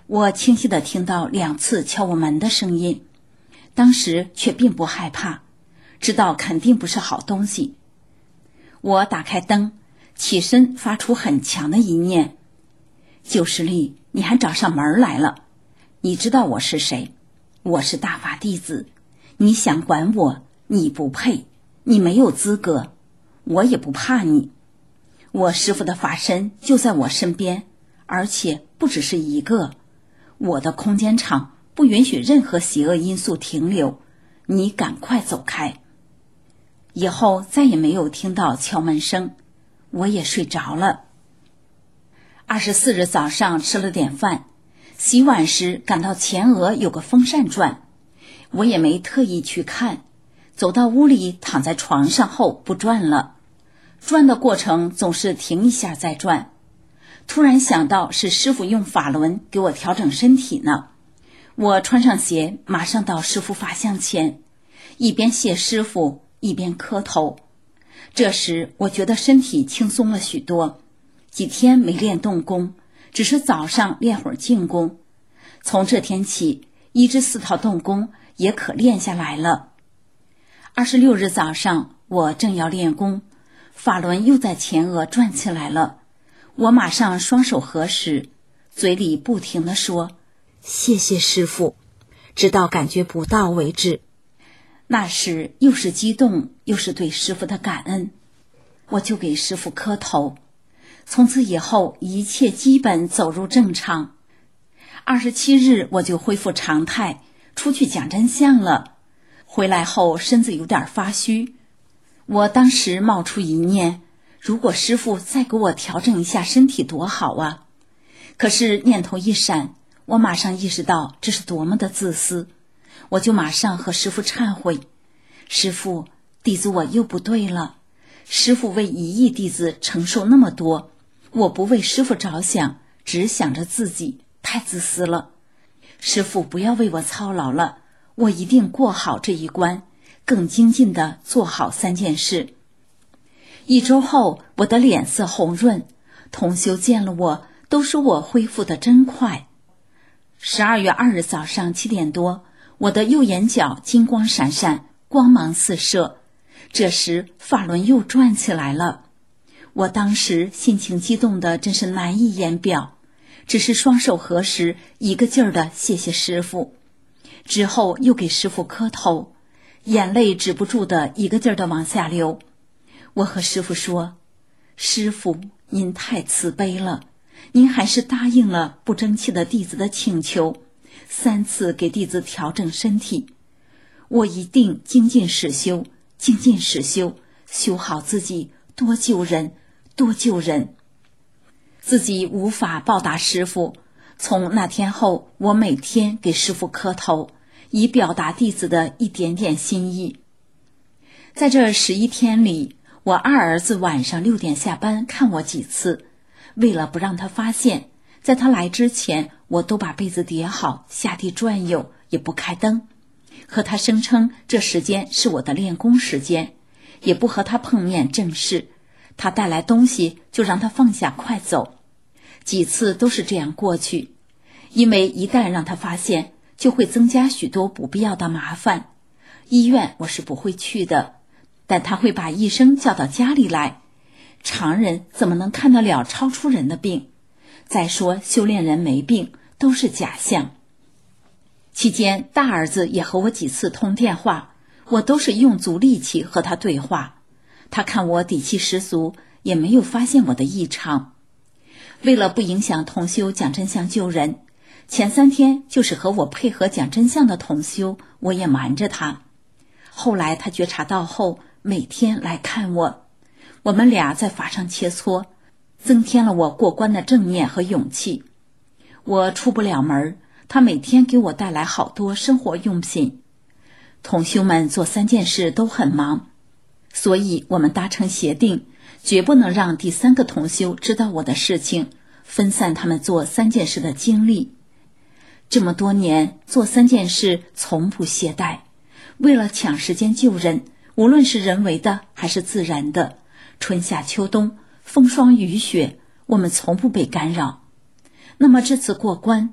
我清晰地听到两次敲我门的声音，当时却并不害怕，知道肯定不是好东西。我打开灯，起身发出很强的一念：旧势力，你还找上门来了。你知道我是谁？我是大法弟子，你想管我，你不配，你没有资格，我也不怕你。我师父的法身就在我身边，而且不只是一个。我的空间场不允许任何邪恶因素停留，你赶快走开。以后再也没有听到敲门声，我也睡着了。二十四日早上吃了点饭，洗碗时感到前额有个风扇转，我也没特意去看，走到屋里躺在床上后不转了，转的过程总是停一下再转。突然想到是师父用法轮给我调整身体呢，我穿上鞋马上到师父法像前，一边谢师父一边磕头。这时我觉得身体轻松了许多，几天没练动功，只是早上练会儿静功。从这天起，一至四套动功也可练下来了。二十六日早上，我正要练功，法轮又在前额转起来了。我马上双手合十，嘴里不停地说：谢谢师父，直到感觉不到为止。那时又是激动，又是对师父的感恩，我就给师父磕头。从此以后，一切基本走入正常。二十七日我就恢复常态，出去讲真相了。回来后身子有点发虚，我当时冒出一念，如果师父再给我调整一下身体多好啊！可是念头一闪，我马上意识到这是多么的自私，我就马上和师父忏悔：师父，弟子我又不对了。师父为一亿弟子承受那么多，我不为师父着想，只想着自己，太自私了。师父不要为我操劳了，我一定过好这一关，更精进地做好三件事。一周后，我的脸色红润，同修见了我都说我恢复得真快。十二月二日早上七点多，我的右眼角金光闪闪，光芒四射，这时法轮又转起来了。我当时心情激动的真是难以言表，只是双手合十，一个劲儿的谢谢师父。之后又给师父磕头，眼泪止不住的一个劲儿的往下流。我和师父说：师父，您太慈悲了，您还是答应了不争气的弟子的请求，三次给弟子调整身体。我一定精进实修，精进实修，修好自己，多救人，多救人。自己无法报答师父，从那天后，我每天给师父磕头，以表达弟子的一点点心意。在这十一天里，我二儿子晚上六点下班看我几次，为了不让他发现，在他来之前，我都把被子叠好，下地转悠，也不开灯，和他声称这时间是我的练功时间，也不和他碰面正事，他带来东西就让他放下快走。几次都是这样过去，因为一旦让他发现，就会增加许多不必要的麻烦。医院我是不会去的，但他会把医生叫到家里来，常人怎么能看得了超出人的病？再说修炼人没病，都是假象。期间大儿子也和我几次通电话，我都是用足力气和他对话，他看我底气十足，也没有发现我的异常。为了不影响同修讲真相救人，前三天就是和我配合讲真相的同修，我也瞒着他。后来他觉察到后，每天来看我，我们俩在法上切磋，增添了我过关的正念和勇气。我出不了门，他每天给我带来好多生活用品。同修们做三件事都很忙，所以我们达成协定，绝不能让第三个同修知道我的事情，分散他们做三件事的精力。这么多年做三件事从不懈怠，为了抢时间救人，无论是人为的还是自然的，春夏秋冬，风霜雨雪，我们从不被干扰。那么这次过关，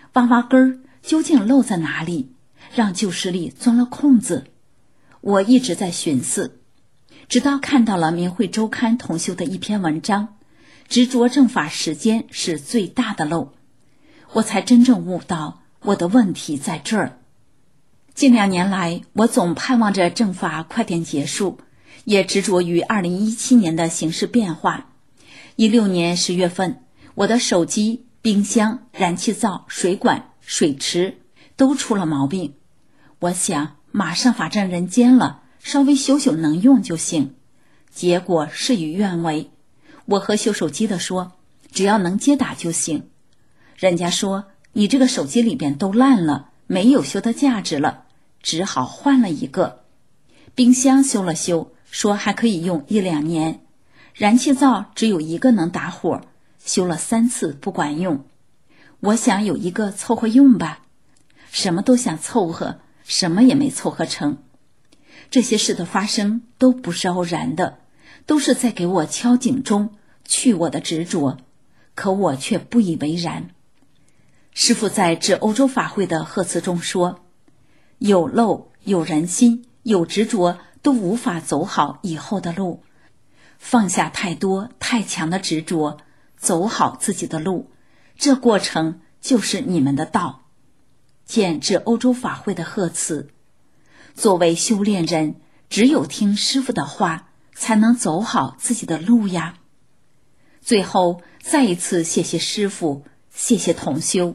挖挖根儿究竟漏在哪里，让旧势力钻了空子。我一直在寻思，直到看到了明慧周刊同修的一篇文章，执着正法时间是最大的漏，我才真正悟到我的问题在这儿。近两年来，我总盼望着正法快点结束，也执着于二零一七年的形势变化。一六年十月份，我的手机、冰箱、燃气灶、水管、水池都出了毛病。我想马上法证人间了，稍微修修能用就行。结果事与愿违，我和修手机的说，只要能接打就行。人家说你这个手机里边都烂了，没有修的价值了，只好换了一个。冰箱修了修，说还可以用一两年。燃气灶只有一个能打火，修了三次不管用。我想有一个凑合用吧，什么都想凑合，什么也没凑合成。这些事的发生都不是偶然的，都是在给我敲警钟，去我的执着，可我却不以为然。师父在致欧洲法会的贺词中说，有漏、有人心、有执着，都无法走好以后的路。放下太多太强的执着，走好自己的路，这过程就是你们的道。见致欧洲法会的贺词。作为修炼人，只有听师父的话，才能走好自己的路呀。最后再一次谢谢师父，谢谢同修。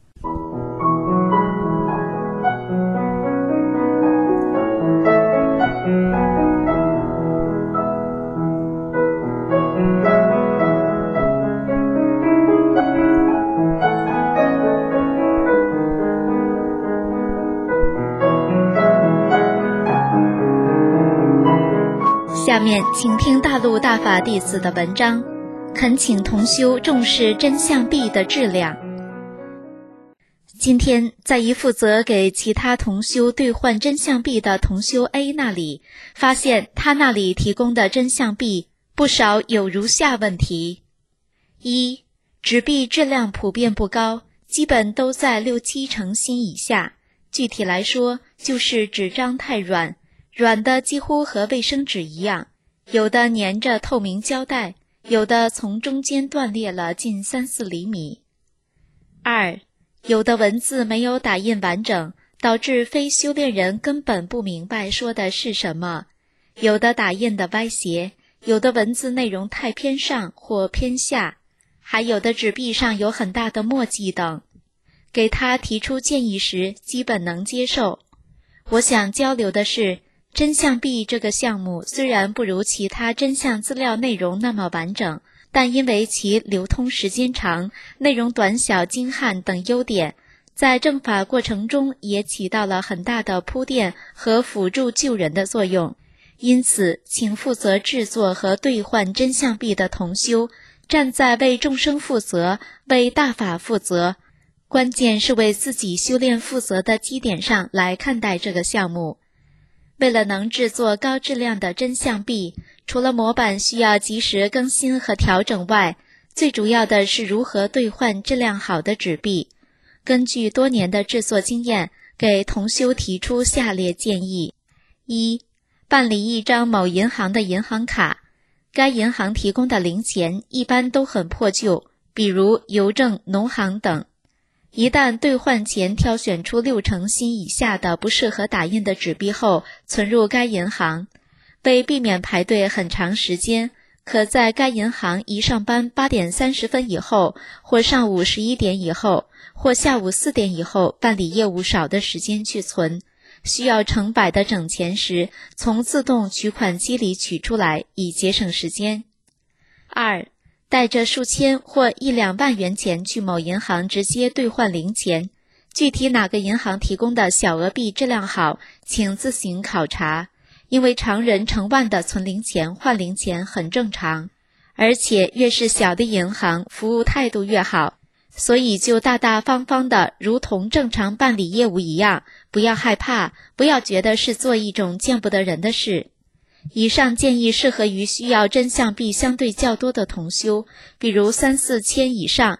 下面请听大陆大法弟子的文章，恳请同修重视真相币的质量。今天在一负责给其他同修兑换真相币的同修 A 那里，发现他那里提供的真相币不少有如下问题：一、纸币质量普遍不高，基本都在六七成新以下，具体来说就是纸张太软，软的几乎和卫生纸一样，有的粘着透明胶带，有的从中间断裂了近三四厘米。二、有的文字没有打印完整，导致非修炼人根本不明白说的是什么，有的打印的歪斜，有的文字内容太偏上或偏下，还有的纸币上有很大的墨迹等。给他提出建议时，基本能接受。我想交流的是，真相币这个项目虽然不如其他真相资料内容那么完整，但因为其流通时间长、内容短小精悍等优点，在正法过程中也起到了很大的铺垫和辅助救人的作用。因此，请负责制作和兑换真相币的同修，站在为众生负责、为大法负责，关键是为自己修炼负责的基点上来看待这个项目。为了能制作高质量的真相币，除了模板需要及时更新和调整外，最主要的是如何兑换质量好的纸币。根据多年的制作经验，给同修提出下列建议：一、办理一张某银行的银行卡，该银行提供的零钱一般都很破旧，比如邮政、农行等。一旦兑换前挑选出六成新以下的不适合打印的纸币后，存入该银行。为避免排队很长时间，可在该银行一上班八点三十分以后，或上午十一点以后，或下午四点以后办理业务少的时间去存。需要成百的整钱时，从自动取款机里取出来，以节省时间。二、带着数千或一两万元钱去某银行直接兑换零钱，具体哪个银行提供的小额币质量好，请自行考察，因为常人成万的存零钱换零钱很正常，而且越是小的银行，服务态度越好，所以就大大方方的如同正常办理业务一样，不要害怕，不要觉得是做一种见不得人的事。以上建议适合于需要真相币相对较多的同修，比如三四千以上，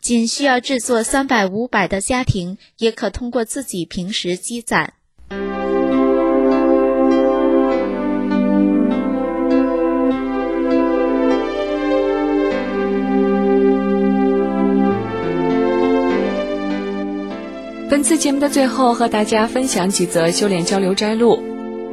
仅需要制作三百五百的家庭，也可通过自己平时积攒。 本次节目的最后，和大家分享几则修炼交流摘录。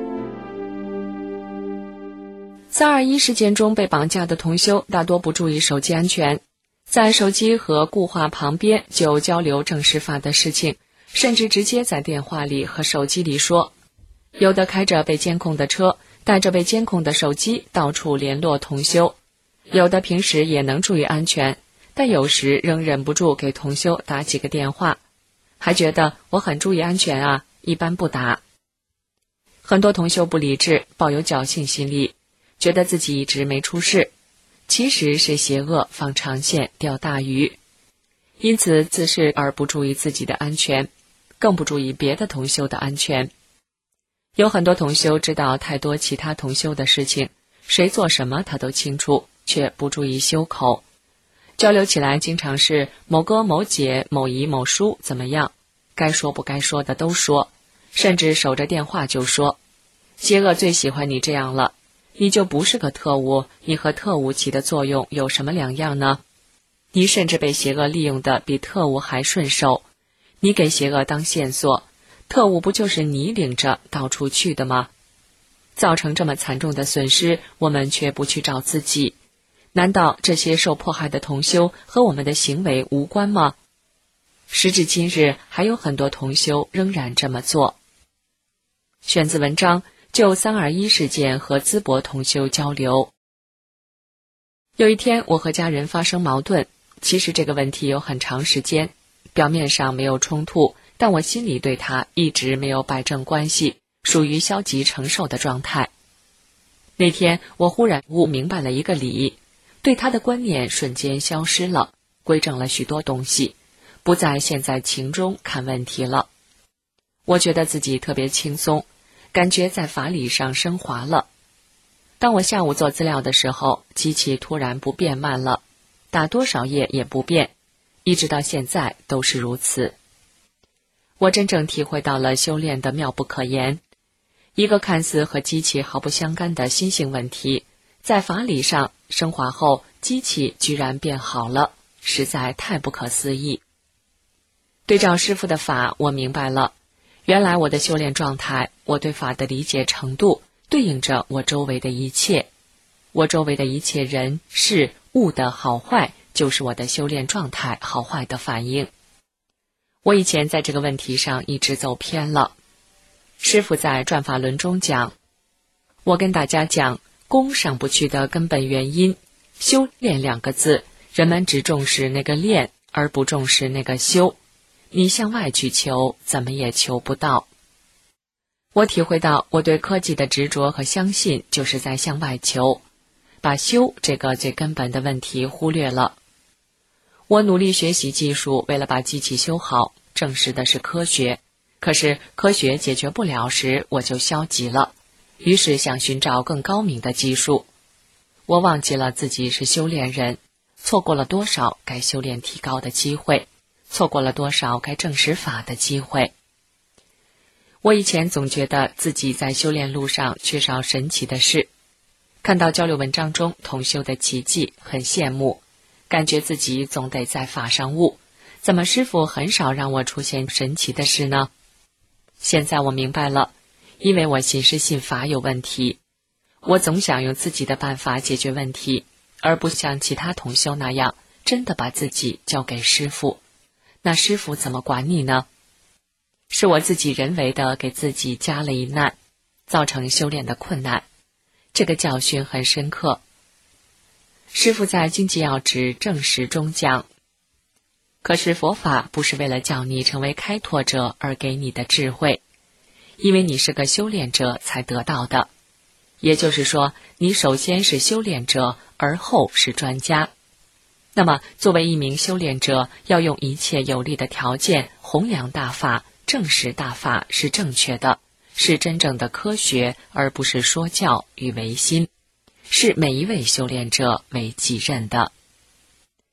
三二一事件中被绑架的同修大多不注意手机安全，在手机和固话旁边就交流正实法的事情，甚至直接在电话里和手机里说。有的开着被监控的车，带着被监控的手机到处联络同修，有的平时也能注意安全，但有时仍忍不住给同修打几个电话，还觉得我很注意安全啊，一般不打。很多同修不理智，抱有侥幸心理，觉得自己一直没出事，其实是邪恶放长线钓大鱼，因此自恃而不注意自己的安全，更不注意别的同修的安全。有很多同修知道太多其他同修的事情，谁做什么他都清楚，却不注意修口。交流起来经常是某哥某姐某姨某叔怎么样，该说不该说的都说，甚至守着电话就说，邪恶最喜欢你这样了，你就不是个特务，你和特务起的作用有什么两样呢？你甚至被邪恶利用的比特务还顺手，你给邪恶当线索，特务不就是你领着到处去的吗？造成这么惨重的损失，我们却不去找自己，难道这些受迫害的同修和我们的行为无关吗？时至今日，还有很多同修仍然这么做。选自文章就三二一事件和淄博同修交流。有一天我和家人发生矛盾，其实这个问题有很长时间，表面上没有冲突，但我心里对他一直没有摆正关系，属于消极承受的状态。那天我忽然悟明白了一个理，对他的观念瞬间消失了，规正了许多东西，不再陷在情中看问题了。我觉得自己特别轻松，感觉在法理上升华了。当我下午做资料的时候，机器突然不变慢了，打多少页也不变，一直到现在都是如此。我真正体会到了修炼的妙不可言。一个看似和机器毫不相干的心性问题，在法理上升华后，机器居然变好了，实在太不可思议。对照师父的法，我明白了，原来我的修炼状态，我对法的理解程度，对应着我周围的一切。我周围的一切人事物的好坏，就是我的修炼状态好坏的反应。我以前在这个问题上一直走偏了。师父在转法轮中讲，我跟大家讲，功上不去的根本原因，修炼两个字，人们只重视那个练，而不重视那个修。你向外去求，怎么也求不到。我体会到我对科技的执着和相信，就是在向外求，把修这个最根本的问题忽略了。我努力学习技术，为了把机器修好，证实的是科学。可是科学解决不了时，我就消极了，于是想寻找更高明的技术。我忘记了自己是修炼人，错过了多少该修炼提高的机会，错过了多少该证实法的机会。我以前总觉得自己在修炼路上缺少神奇的事，看到交流文章中同修的奇迹，很羡慕，感觉自己总得在法上悟，怎么师父很少让我出现神奇的事呢？现在我明白了，因为我信师信法有问题，我总想用自己的办法解决问题，而不像其他同修那样真的把自己交给师父。那师父怎么管你呢？是我自己人为的给自己加了一难，造成修炼的困难。这个教训很深刻。师父在经济要旨正实中讲，可是佛法不是为了叫你成为开拓者而给你的智慧，因为你是个修炼者才得到的。也就是说，你首先是修炼者，而后是专家。那么作为一名修炼者，要用一切有利的条件弘扬大法，证实大法是正确的，是真正的科学，而不是说教与唯心，是每一位修炼者为己任的。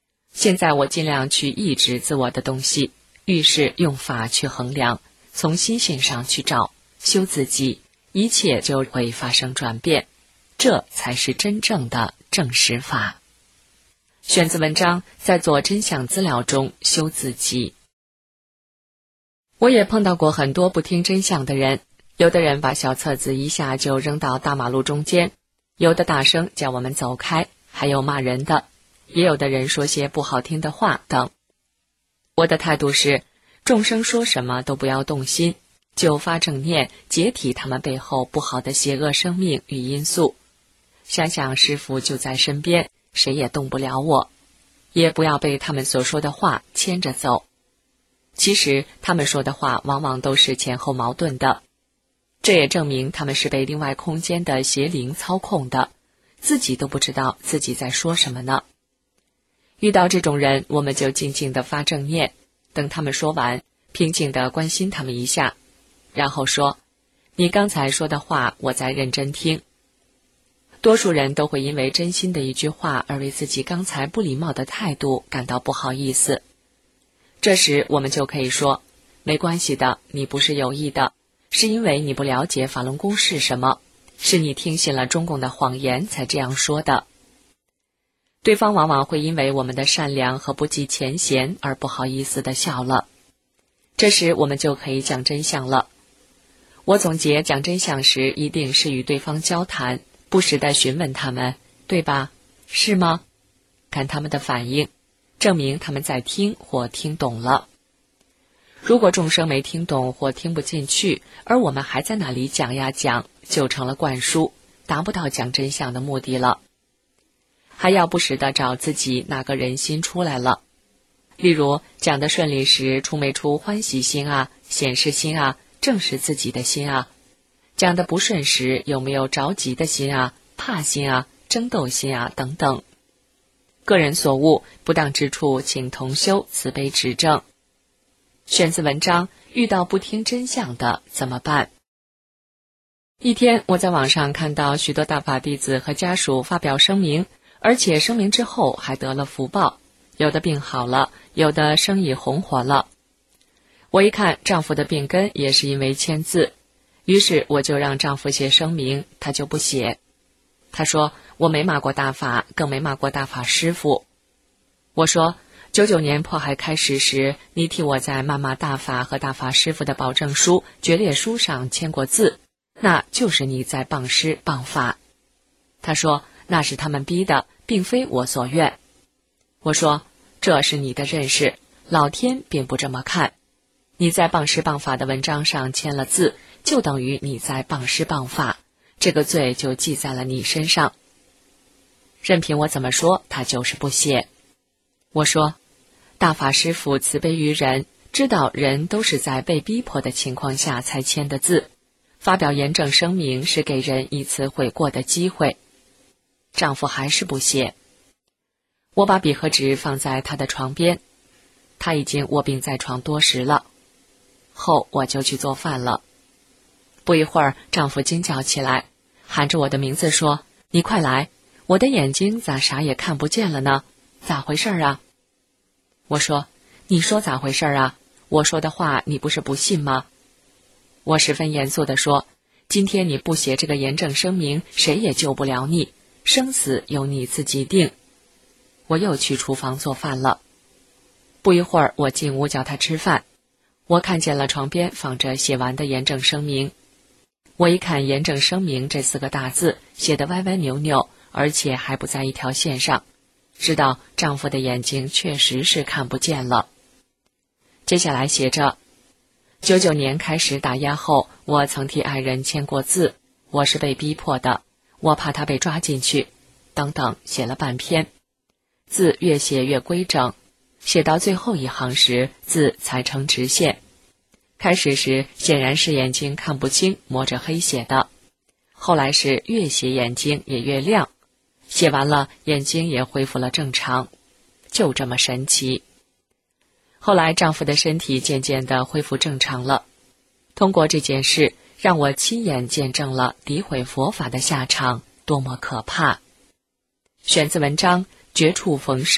现在我尽量去抑制自我的东西，遇事用法去衡量，从心性上去找，修自己，一切就会发生转变，这才是真正的正实法。选自文章《在做真相资料中修自己》。我也碰到过很多不听真相的人，有的人把小册子一下就扔到大马路中间，有的大声叫我们走开，还有骂人的，也有的人说些不好听的话等。我的态度是，众生说什么都不要动心，就发正念，解体他们背后不好的邪恶生命与因素。想想师父就在身边，谁也动不了我，也不要被他们所说的话牵着走。其实他们说的话往往都是前后矛盾的，这也证明他们是被另外空间的邪灵操控的，自己都不知道自己在说什么呢。遇到这种人，我们就静静地发正念，等他们说完，平静地关心他们一下，然后说，你刚才说的话我在认真听。多数人都会因为真心的一句话而为自己刚才不礼貌的态度感到不好意思。这时我们就可以说，没关系的，你不是有意的，是因为你不了解法轮功是什么，是你听信了中共的谎言才这样说的。对方往往会因为我们的善良和不计前嫌而不好意思地笑了，这时我们就可以讲真相了。我总结讲真相时，一定是与对方交谈，不时地询问他们，对吧？是吗？看他们的反应，证明他们在听或听懂了。如果众生没听懂或听不进去，而我们还在那里讲呀讲，就成了灌输，达不到讲真相的目的了。还要不时地找自己哪个人心出来了，例如讲得顺利时出没出欢喜心啊、显示心啊、正视自己的心啊，讲得不顺时有没有着急的心啊、怕心啊、争斗心啊等等。个人所悟不当之处，请同修慈悲指正。选自文章，遇到不听真相的怎么办？一天，我在网上看到许多大法弟子和家属发表声明，而且声明之后还得了福报，有的病好了，有的生意红火了。我一看丈夫的病根也是因为签字，于是我就让丈夫写声明，他就不写。他说，我没骂过大法，更没骂过大法师父。我说，九九年迫害开始时，你替我在谩骂大法和大法师父的保证书、决裂书上签过字，那就是你在谤师谤法。他说，那是他们逼的，并非我所愿。我说，这是你的认识，老天并不这么看。你在谤师谤法的文章上签了字，就等于你在谤师谤法，这个罪就记在了你身上。任凭我怎么说，他就是不写。我说，大法师父慈悲于人，知道人都是在被逼迫的情况下才签的字，发表严正声明是给人一次悔过的机会。丈夫还是不写。我把笔和纸放在他的床边，他已经卧病在床多时了。后我就去做饭了。不一会儿，丈夫惊叫起来，喊着我的名字说，你快来，我的眼睛咋啥也看不见了呢？咋回事啊？我说，你说咋回事啊？我说的话你不是不信吗？我十分严肃地说，今天你不写这个严正声明，谁也救不了你，生死由你自己定。我又去厨房做饭了。不一会儿，我进屋叫他吃饭。我看见了床边放着写完的严正声明。我一看严正声明这四个大字写得歪歪扭扭，而且还不在一条线上，知道丈夫的眼睛确实是看不见了。接下来写着，九九年开始打压后，我曾替爱人签过字，我是被逼迫的，我怕他被抓进去，等等，写了半篇。字越写越规整，写到最后一行时，字才成直线。开始时显然是眼睛看不清，摸着黑写的，后来是越写眼睛也越亮，写完了眼睛也恢复了正常，就这么神奇。后来丈夫的身体渐渐地恢复正常了。通过这件事，让我亲眼见证了诋毁佛法的下场多么可怕。选自文章《绝处逢生，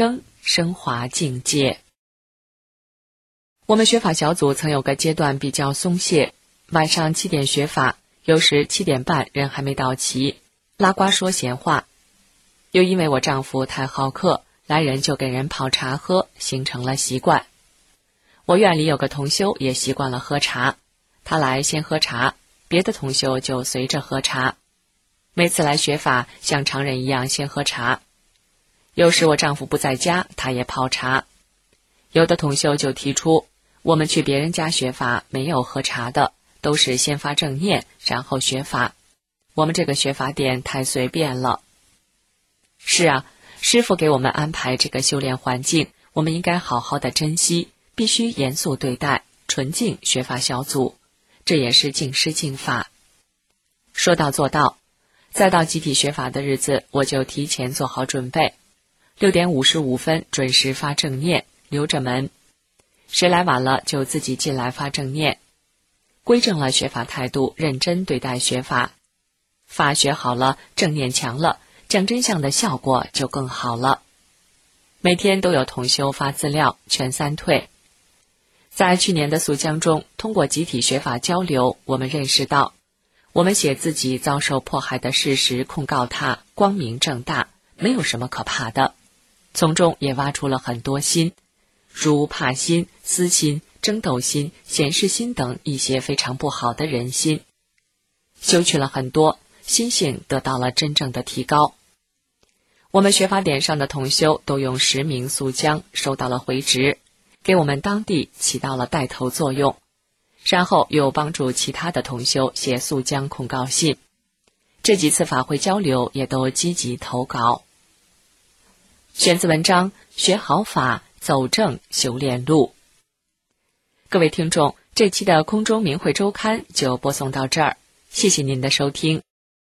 升华境界。我们学法小组曾有个阶段比较松懈，晚上七点学法，有时七点半人还没到齐，拉呱说闲话。又因为我丈夫太好客，来人就给人泡茶喝，形成了习惯。我院里有个同修也习惯了喝茶，他来先喝茶，别的同修就随着喝茶。每次来学法像常人一样先喝茶。有时我丈夫不在家，他也泡茶。有的同修就提出，我们去别人家学法没有喝茶的，都是先发正念然后学法，我们这个学法点太随便了。是啊，师父给我们安排这个修炼环境，我们应该好好的珍惜，必须严肃对待，纯净学法小组，这也是敬师敬法。说到做到，再到集体学法的日子，我就提前做好准备，六点五十五分准时发正念，留着门，谁来晚了就自己进来发正念，规正了学法态度，认真对待学法。法学好了，正念强了，讲真相的效果就更好了。每天都有同修发资料，劝三退。在去年的溯江中，通过集体学法交流，我们认识到，我们写自己遭受迫害的事实控告他，光明正大，没有什么可怕的。从中也挖出了很多心，如怕心、私心、争斗心、显示心等一些非常不好的人心，修去了很多，心性得到了真正的提高。我们学法点上的同修都用实名溯江收到了回执，给我们当地起到了带头作用，然后又帮助其他的同修写溯江控告信。这几次法会交流也都积极投稿。选自文章《学好法，走正修炼路》。各位听众，这期的空中明慧周刊就播送到这儿，谢谢您的收听。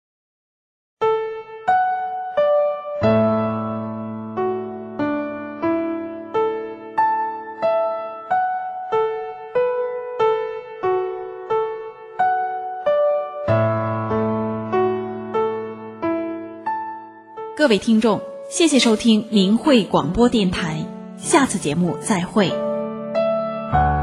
各位听众，谢谢收听明慧广播电台，下次节目再会。